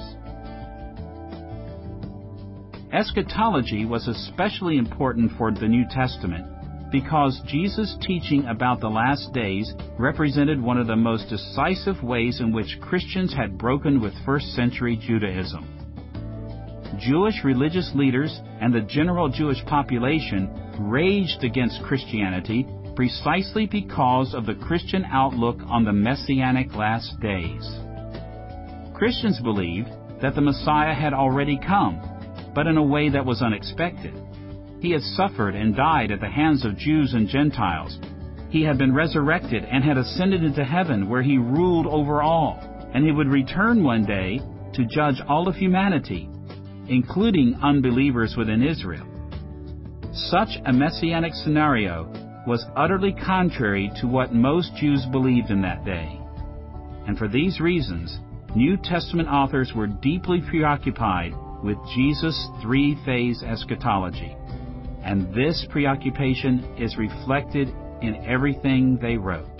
Eschatology was especially important for the New Testament because Jesus' teaching about the last days represented one of the most decisive ways in which Christians had broken with first-century Judaism. Jewish religious leaders and the general Jewish population raged against Christianity precisely because of the Christian outlook on the Messianic last days. Christians believed that the Messiah had already come, but in a way that was unexpected. He had suffered and died at the hands of Jews and Gentiles. He had been resurrected and had ascended into heaven, where he ruled over all, and he would return one day to judge all of humanity, including unbelievers within Israel. Such a messianic scenario was utterly contrary to what most Jews believed in that day. And for these reasons, New Testament authors were deeply preoccupied with Jesus' three-phase eschatology. And this preoccupation is reflected in everything they wrote.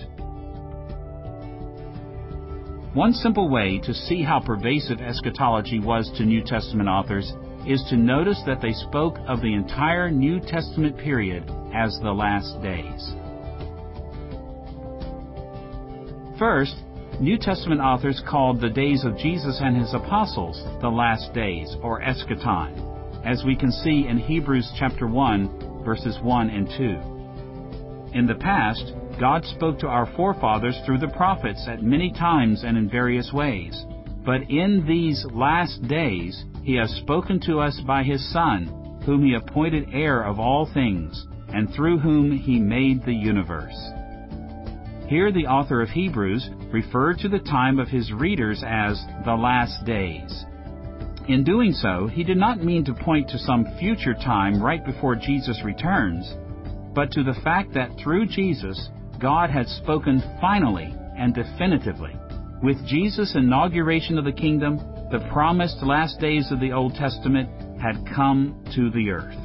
One simple way to see how pervasive eschatology was to New Testament authors is to notice that they spoke of the entire New Testament period as the last days. First, New Testament authors called the days of Jesus and his apostles the last days, or eschaton, as we can see in Hebrews chapter one, verses one and two. In the past, God spoke to our forefathers through the prophets at many times and in various ways. But in these last days, he has spoken to us by his Son, whom he appointed heir of all things, and through whom he made the universe. Here the author of Hebrews referred to the time of his readers as the last days. In doing so, he did not mean to point to some future time right before Jesus returns, but to the fact that through Jesus, God had spoken finally and definitively. With Jesus' inauguration of the kingdom, the promised last days of the Old Testament had come to the earth.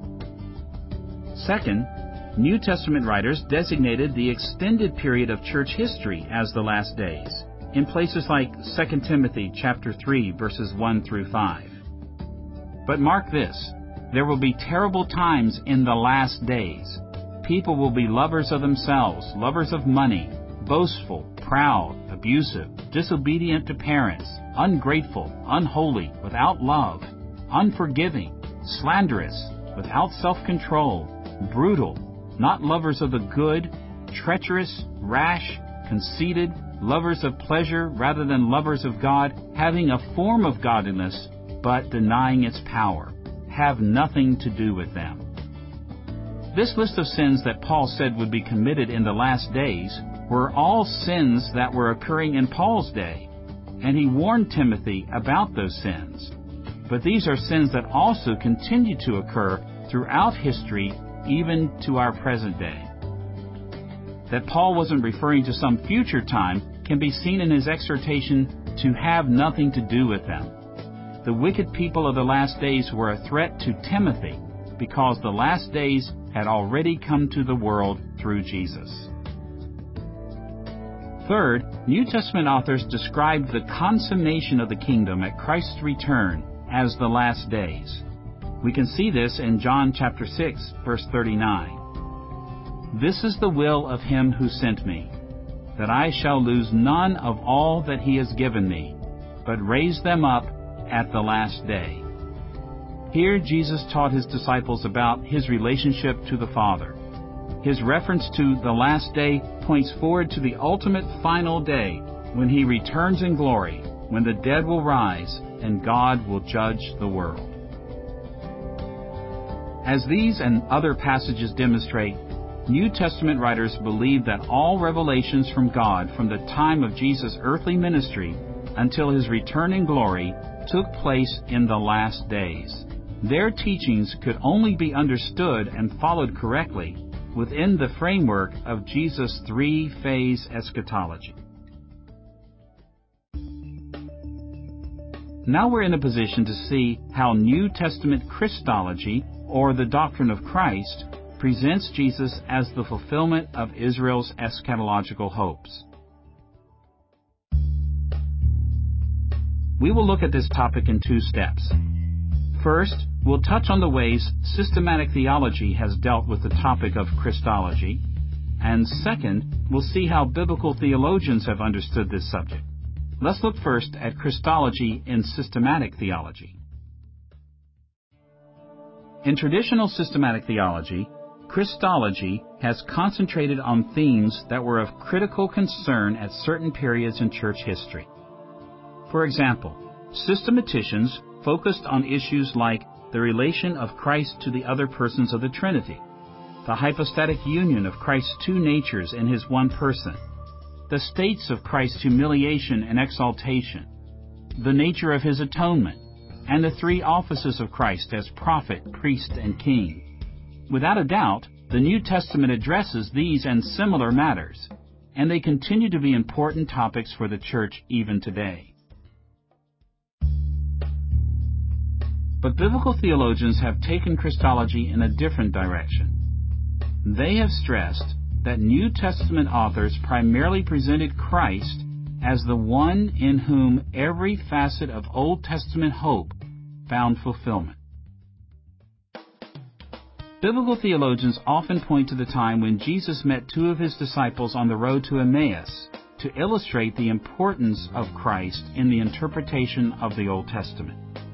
Second, New Testament writers designated the extended period of church history as the last days, in places like Second Timothy chapter three, verses one through five. But mark this, there will be terrible times in the last days. People will be lovers of themselves, lovers of money, boastful, proud, abusive, disobedient to parents, ungrateful, unholy, without love, unforgiving, slanderous, without self-control, brutal, not lovers of the good, treacherous, rash, conceited, lovers of pleasure rather than lovers of God, having a form of godliness, but denying its power. Have nothing to do with them. This list of sins that Paul said would be committed in the last days were all sins that were occurring in Paul's day, and he warned Timothy about those sins. But these are sins that also continue to occur throughout history, even to our present day. That Paul wasn't referring to some future time can be seen in his exhortation to have nothing to do with them. The wicked people of the last days were a threat to Timothy because the last days had already come to the world through Jesus. Third, New Testament authors described the consummation of the kingdom at Christ's return as the last days. We can see this in John chapter six, verse thirty-nine. This is the will of him who sent me, that I shall lose none of all that he has given me, but raise them up at the last day. Here Jesus taught his disciples about his relationship to the Father, His reference to the last day points forward to the ultimate final day, when He returns in glory, when the dead will rise, and God will judge the world. As these and other passages demonstrate, New Testament writers believe that all revelations from God from the time of Jesus' earthly ministry until His return in glory took place in the last days. Their teachings could only be understood and followed correctly within the framework of Jesus' three-phase eschatology. Now we're in a position to see how New Testament Christology, or the doctrine of Christ, presents Jesus as the fulfillment of Israel's eschatological hopes. We will look at this topic in two steps. First, we'll touch on the ways systematic theology has dealt with the topic of Christology, and second, we'll see how biblical theologians have understood this subject. Let's look first at Christology in systematic theology. In traditional systematic theology, Christology has concentrated on themes that were of critical concern at certain periods in church history. For example, systematicians focused on issues like the relation of Christ to the other persons of the Trinity, the hypostatic union of Christ's two natures in His one person, the states of Christ's humiliation and exaltation, the nature of His atonement, and the three offices of Christ as prophet, priest, and king. Without a doubt, the New Testament addresses these and similar matters, and they continue to be important topics for the church even today. But biblical theologians have taken Christology in a different direction. They have stressed that New Testament authors primarily presented Christ as the one in whom every facet of Old Testament hope found fulfillment. Biblical theologians often point to the time when Jesus met two of His disciples on the road to Emmaus to illustrate the importance of Christ in the interpretation of the Old Testament.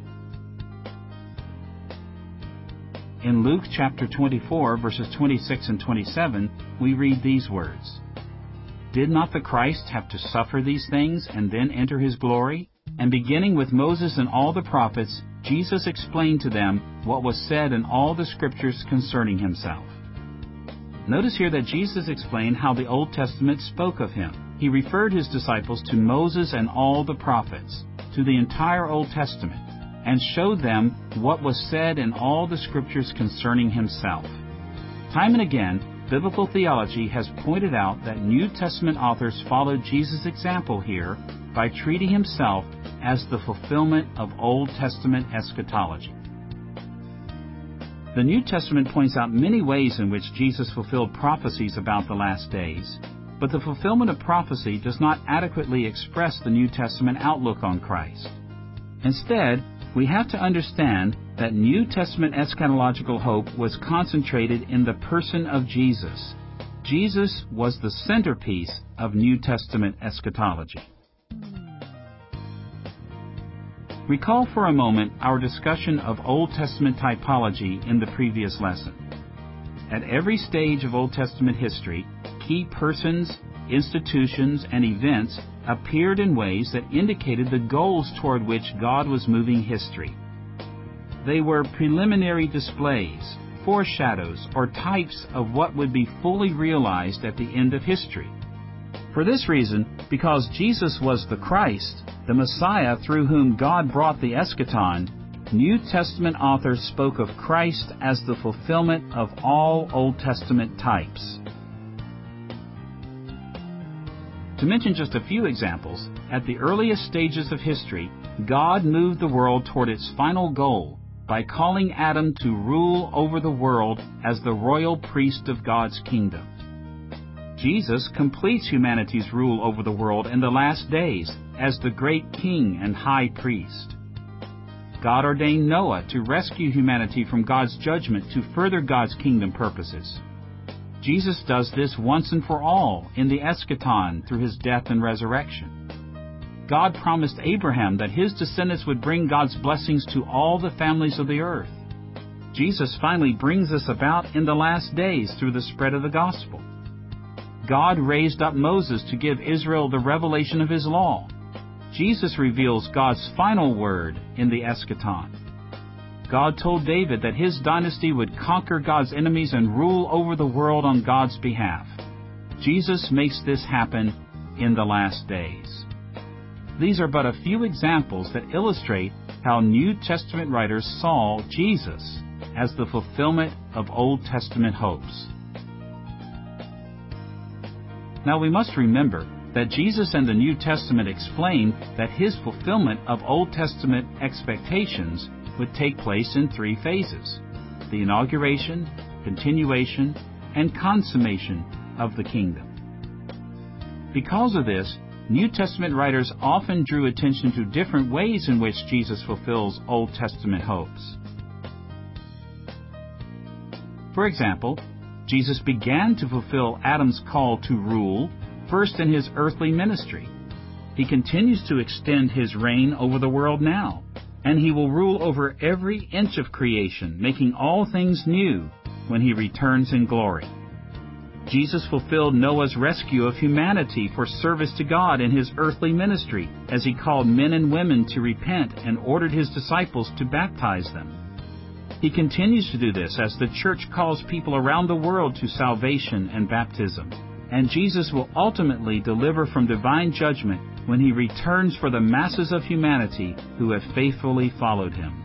In Luke chapter twenty-four, verses twenty-six and twenty-seven, we read these words, "Did not the Christ have to suffer these things and then enter His glory? And beginning with Moses and all the prophets, Jesus explained to them what was said in all the Scriptures concerning Himself." Notice here that Jesus explained how the Old Testament spoke of Him. He referred His disciples to Moses and all the prophets, to the entire Old Testament, and showed them what was said in all the Scriptures concerning Himself. Time and again, biblical theology has pointed out that New Testament authors followed Jesus' example here by treating Himself as the fulfillment of Old Testament eschatology. The New Testament points out many ways in which Jesus fulfilled prophecies about the last days, but the fulfillment of prophecy does not adequately express the New Testament outlook on Christ. Instead, we have to understand that New Testament eschatological hope was concentrated in the person of Jesus. Jesus was the centerpiece of New Testament eschatology. Recall for a moment our discussion of Old Testament typology in the previous lesson. At every stage of Old Testament history, key persons, institutions, and events appeared in ways that indicated the goals toward which God was moving history. They were preliminary displays, foreshadows, or types of what would be fully realized at the end of history. For this reason, because Jesus was the Christ, the Messiah through whom God brought the eschaton, New Testament authors spoke of Christ as the fulfillment of all Old Testament types. To mention just a few examples, at the earliest stages of history, God moved the world toward its final goal by calling Adam to rule over the world as the royal priest of God's kingdom. Jesus completes humanity's rule over the world in the last days as the great king and high priest. God ordained Noah to rescue humanity from God's judgment to further God's kingdom purposes. Jesus does this once and for all in the eschaton through His death and resurrection. God promised Abraham that his descendants would bring God's blessings to all the families of the earth. Jesus finally brings this about in the last days through the spread of the gospel. God raised up Moses to give Israel the revelation of his law. Jesus reveals God's final word in the eschaton. God told David that his dynasty would conquer God's enemies and rule over the world on God's behalf. Jesus makes this happen in the last days. These are but a few examples that illustrate how New Testament writers saw Jesus as the fulfillment of Old Testament hopes. Now we must remember that Jesus and the New Testament explain that his fulfillment of Old Testament expectations would take place in three phases: the inauguration, continuation, and consummation of the kingdom. Because of this, New Testament writers often drew attention to different ways in which Jesus fulfills Old Testament hopes. For example, Jesus began to fulfill Adam's call to rule first in his earthly ministry. He continues to extend his reign over the world now, and he will rule over every inch of creation, making all things new when he returns in glory. Jesus fulfilled Noah's rescue of humanity for service to God in his earthly ministry, as he called men and women to repent and ordered his disciples to baptize them. He continues to do this as the church calls people around the world to salvation and baptism. And Jesus will ultimately deliver from divine judgment when he returns for the masses of humanity who have faithfully followed him.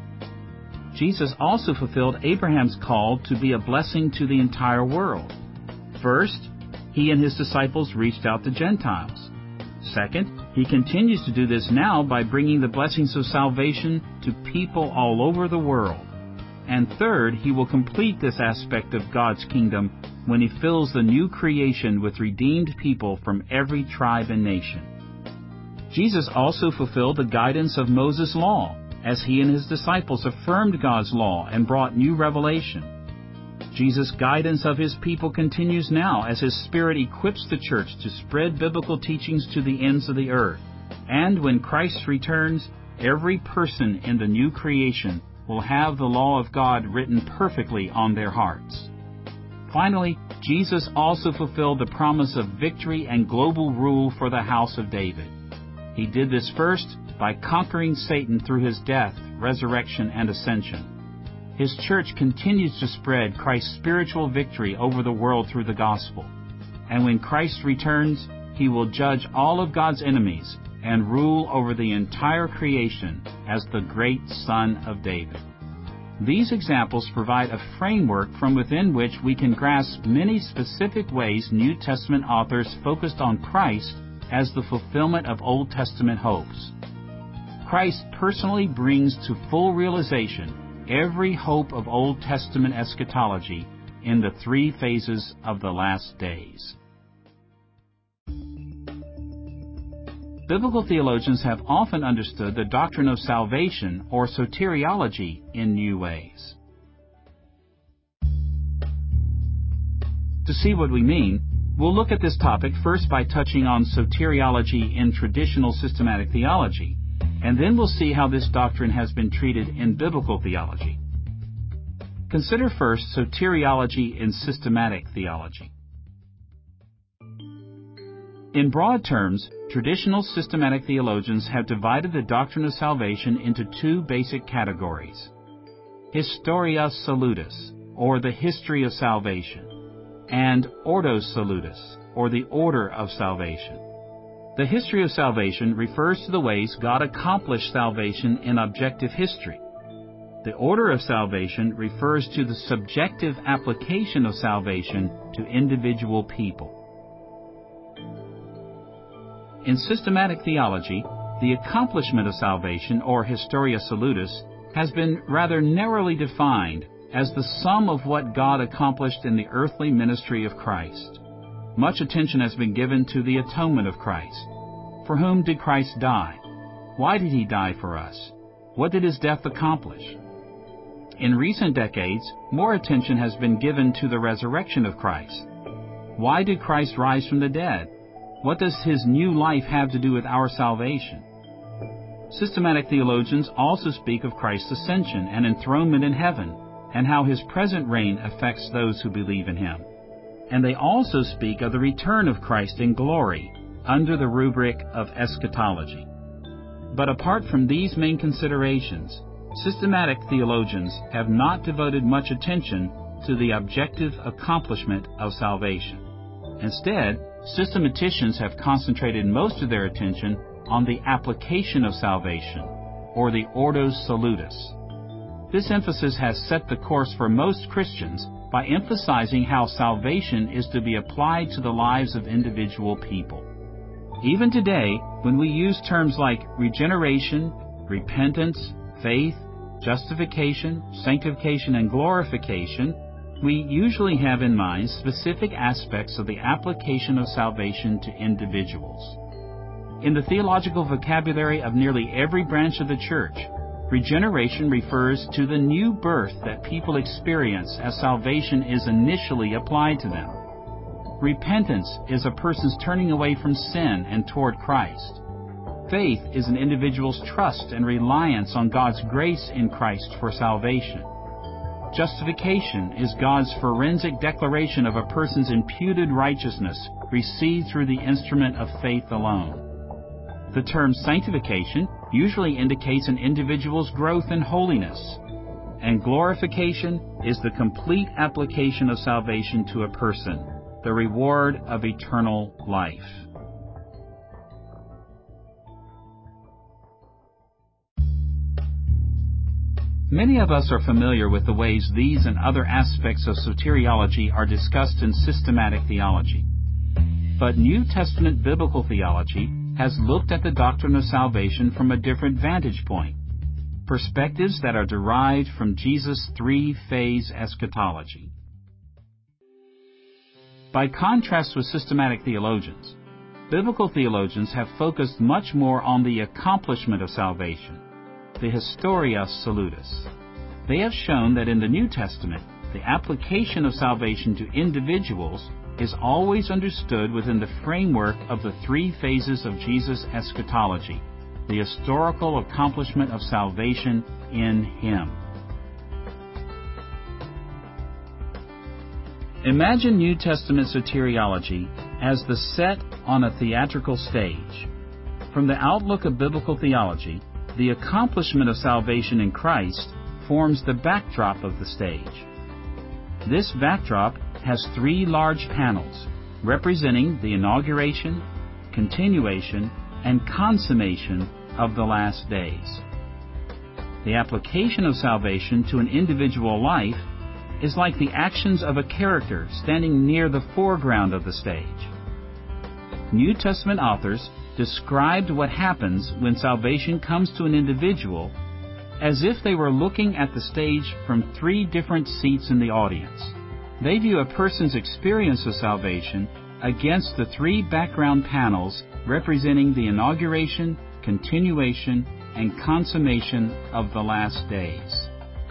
Jesus also fulfilled Abraham's call to be a blessing to the entire world. First, he and his disciples reached out to Gentiles. Second, he continues to do this now by bringing the blessings of salvation to people all over the world. And third, he will complete this aspect of God's kingdom when he fills the new creation with redeemed people from every tribe and nation. Jesus also fulfilled the guidance of Moses' law, as he and his disciples affirmed God's law and brought new revelation. Jesus' guidance of his people continues now as his Spirit equips the church to spread biblical teachings to the ends of the earth. And when Christ returns, every person in the new creation will have the law of God written perfectly on their hearts. Finally, Jesus also fulfilled the promise of victory and global rule for the house of David. He did this first by conquering Satan through his death, resurrection, and ascension. His church continues to spread Christ's spiritual victory over the world through the gospel. And when Christ returns, he will judge all of God's enemies and rule over the entire creation as the great Son of David. These examples provide a framework from within which we can grasp many specific ways New Testament authors focused on Christ as the fulfillment of Old Testament hopes. Christ personally brings to full realization every hope of Old Testament eschatology in the three phases of the last days. Biblical theologians have often understood the doctrine of salvation or soteriology in new ways. To see what we mean, we'll look at this topic first by touching on soteriology in traditional systematic theology, and then we'll see how this doctrine has been treated in biblical theology. Consider first soteriology in systematic theology. In broad terms, traditional systematic theologians have divided the doctrine of salvation into two basic categories: Historia Salutis, or the history of salvation, and Ordo Salutis, or the order of salvation. The history of salvation refers to the ways God accomplished salvation in objective history. The order of salvation refers to the subjective application of salvation to individual people. In systematic theology, the accomplishment of salvation, or Historia Salutis, has been rather narrowly defined as the sum of what God accomplished in the earthly ministry of Christ. Much attention has been given to the atonement of Christ. For whom did Christ die? Why did he die for us? What did his death accomplish? In recent decades, more attention has been given to the resurrection of Christ. Why did Christ rise from the dead? What does his new life have to do with our salvation? Systematic theologians also speak of Christ's ascension and enthronement in heaven, and how his present reign affects those who believe in him. And they also speak of the return of Christ in glory under the rubric of eschatology. But apart from these main considerations, systematic theologians have not devoted much attention to the objective accomplishment of salvation. Instead, systematicians have concentrated most of their attention on the application of salvation, or the ordo salutis. This emphasis has set the course for most Christians by emphasizing how salvation is to be applied to the lives of individual people. Even today, when we use terms like regeneration, repentance, faith, justification, sanctification, and glorification, we usually have in mind specific aspects of the application of salvation to individuals. In the theological vocabulary of nearly every branch of the church, regeneration refers to the new birth that people experience as salvation is initially applied to them. Repentance is a person's turning away from sin and toward Christ. Faith is an individual's trust and reliance on God's grace in Christ for salvation. Justification is God's forensic declaration of a person's imputed righteousness received through the instrument of faith alone. The term sanctification usually indicates an individual's growth in holiness, and glorification is the complete application of salvation to a person, the reward of eternal life. Many of us are familiar with the ways these and other aspects of soteriology are discussed in systematic theology. But New Testament biblical theology has looked at the doctrine of salvation from a different vantage point, perspectives that are derived from Jesus' three-phase eschatology. By contrast with systematic theologians, biblical theologians have focused much more on the accomplishment of salvation, the historia salutis. They have shown that in the New Testament, the application of salvation to individuals is always understood within the framework of the three phases of Jesus' eschatology, the historical accomplishment of salvation in Him. Imagine New Testament soteriology as the set on a theatrical stage. From the outlook of biblical theology, the accomplishment of salvation in Christ forms the backdrop of the stage. This backdrop has three large panels representing the inauguration, continuation, and consummation of the last days. The application of salvation to an individual life is like the actions of a character standing near the foreground of the stage. New Testament authors described what happens when salvation comes to an individual as if they were looking at the stage from three different seats in the audience. They view a person's experience of salvation against the three background panels representing the inauguration, continuation, and consummation of the last days.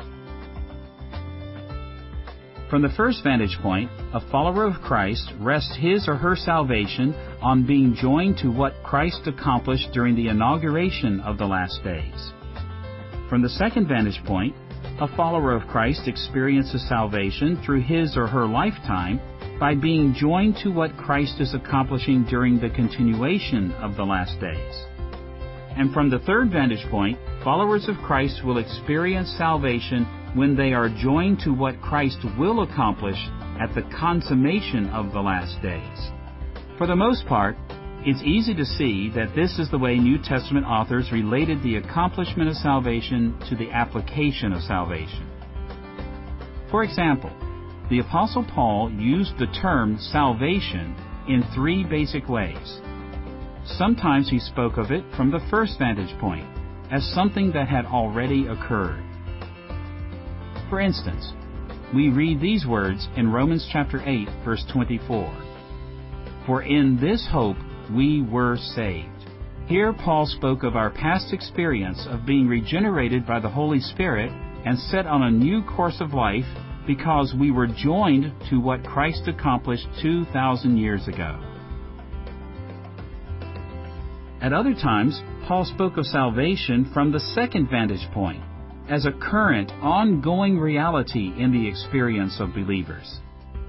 From the first vantage point, a follower of Christ rests his or her salvation on being joined to what Christ accomplished during the inauguration of the last days. From the second vantage point, a follower of Christ experiences salvation through his or her lifetime by being joined to what Christ is accomplishing during the continuation of the last days. And from the third vantage point, followers of Christ will experience salvation when they are joined to what Christ will accomplish at the consummation of the last days. For the most part, it's easy to see that this is the way New Testament authors related the accomplishment of salvation to the application of salvation. For example, the Apostle Paul used the term salvation in three basic ways. Sometimes he spoke of it from the first vantage point, as something that had already occurred. For instance, we read these words in Romans chapter eight, verse twenty-four. For in this hope we were saved. Here Paul spoke of our past experience of being regenerated by the Holy Spirit and set on a new course of life because we were joined to what Christ accomplished two thousand years ago. At other times, Paul spoke of salvation from the second vantage point, as a current, ongoing reality in the experience of believers.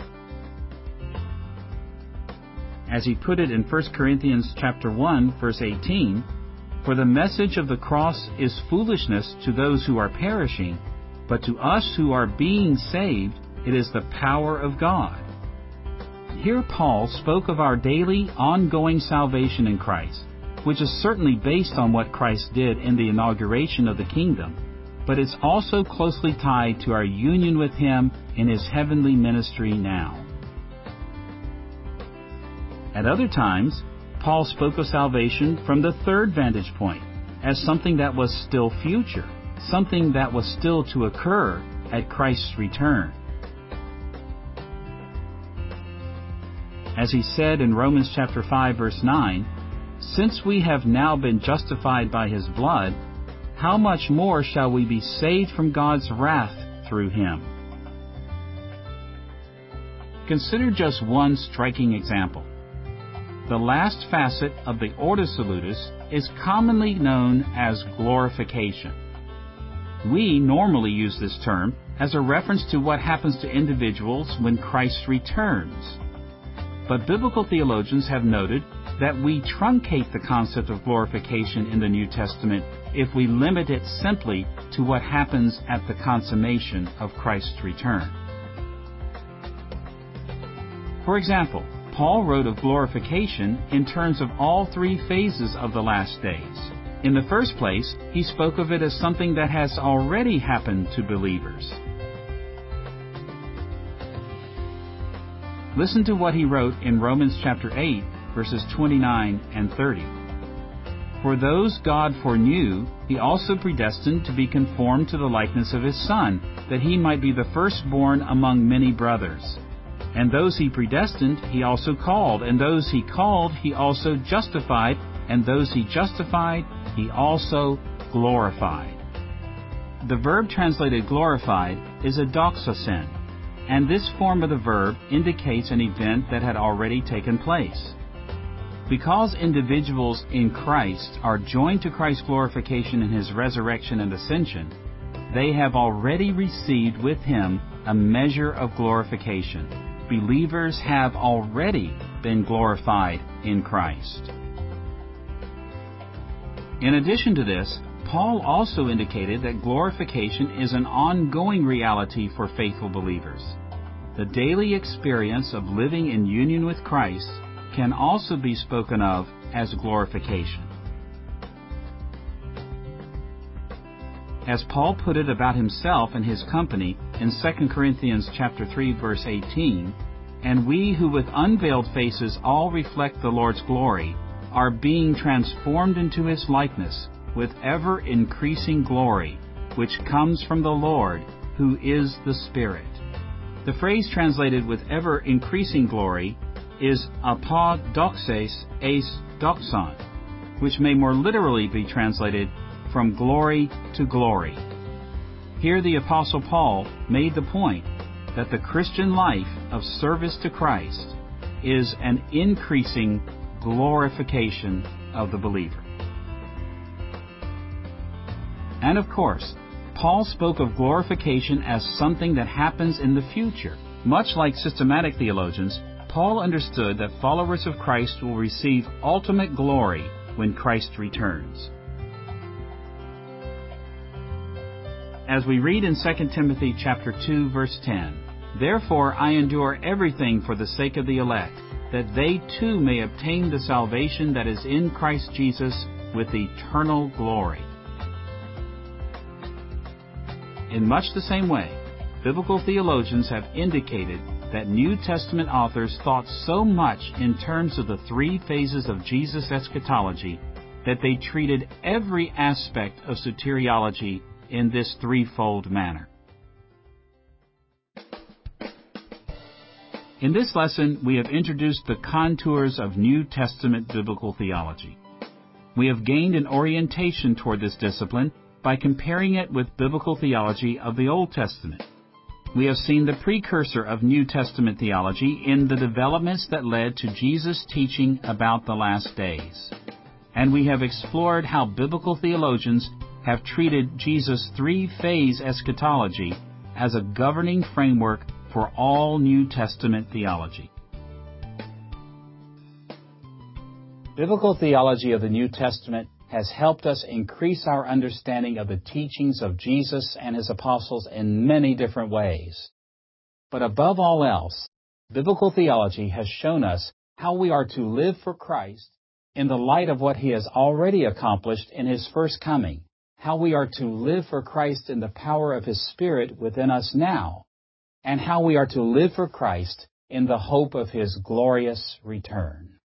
As he put it in First Corinthians chapter one, verse eighteen, "For the message of the cross is foolishness to those who are perishing, but to us who are being saved, it is the power of God." Here Paul spoke of our daily, ongoing salvation in Christ, which is certainly based on what Christ did in the inauguration of the kingdom, but it's also closely tied to our union with Him in His heavenly ministry now. At other times, Paul spoke of salvation from the third vantage point, as something that was still future, something that was still to occur at Christ's return. As he said in Romans chapter five, verse nine, "Since we have now been justified by His blood, how much more shall we be saved from God's wrath through Him?" Consider just one striking example. The last facet of the Ordo Salutis is commonly known as glorification. We normally use this term as a reference to what happens to individuals when Christ returns. But biblical theologians have noted that we truncate the concept of glorification in the New Testament if we limit it simply to what happens at the consummation of Christ's return. For example, Paul wrote of glorification in terms of all three phases of the last days. In the first place, he spoke of it as something that has already happened to believers. Listen to what he wrote in Romans chapter eight, verses twenty-nine and thirty. "For those God foreknew, He also predestined to be conformed to the likeness of His Son, that He might be the firstborn among many brothers. And those He predestined, He also called. And those He called, He also justified. And those He justified, He also glorified." The verb translated glorified is a doxosen, and this form of the verb indicates an event that had already taken place. Because individuals in Christ are joined to Christ's glorification in His resurrection and ascension, they have already received with Him a measure of glorification. Believers have already been glorified in Christ. In addition to this, Paul also indicated that glorification is an ongoing reality for faithful believers. The daily experience of living in union with Christ can also be spoken of as glorification. As Paul put it about himself and his company in Second Corinthians chapter three, verse eighteen, "And we who with unveiled faces all reflect the Lord's glory are being transformed into His likeness with ever-increasing glory, which comes from the Lord, who is the Spirit." The phrase translated with ever-increasing glory is apod doxes eis doxon, which may more literally be translated from glory to glory. Here the Apostle Paul made the point that the Christian life of service to Christ is an increasing glorification of the believer. And of course, Paul spoke of glorification as something that happens in the future. Much like systematic theologians, Paul understood that followers of Christ will receive ultimate glory when Christ returns. As we read in Second Timothy chapter two, verse ten, "Therefore I endure everything for the sake of the elect, that they too may obtain the salvation that is in Christ Jesus with eternal glory." In much the same way, biblical theologians have indicated that New Testament authors thought so much in terms of the three phases of Jesus' eschatology that they treated every aspect of soteriology in this threefold manner. In this lesson, we have introduced the contours of New Testament biblical theology. We have gained an orientation toward this discipline by comparing it with biblical theology of the Old Testament. We have seen the precursor of New Testament theology in the developments that led to Jesus' teaching about the last days. And we have explored how biblical theologians have treated Jesus' three-phase eschatology as a governing framework for all New Testament theology. Biblical theology of the New Testament has helped us increase our understanding of the teachings of Jesus and His apostles in many different ways. But above all else, biblical theology has shown us how we are to live for Christ in the light of what He has already accomplished in His first coming, how we are to live for Christ in the power of His Spirit within us now, and how we are to live for Christ in the hope of His glorious return.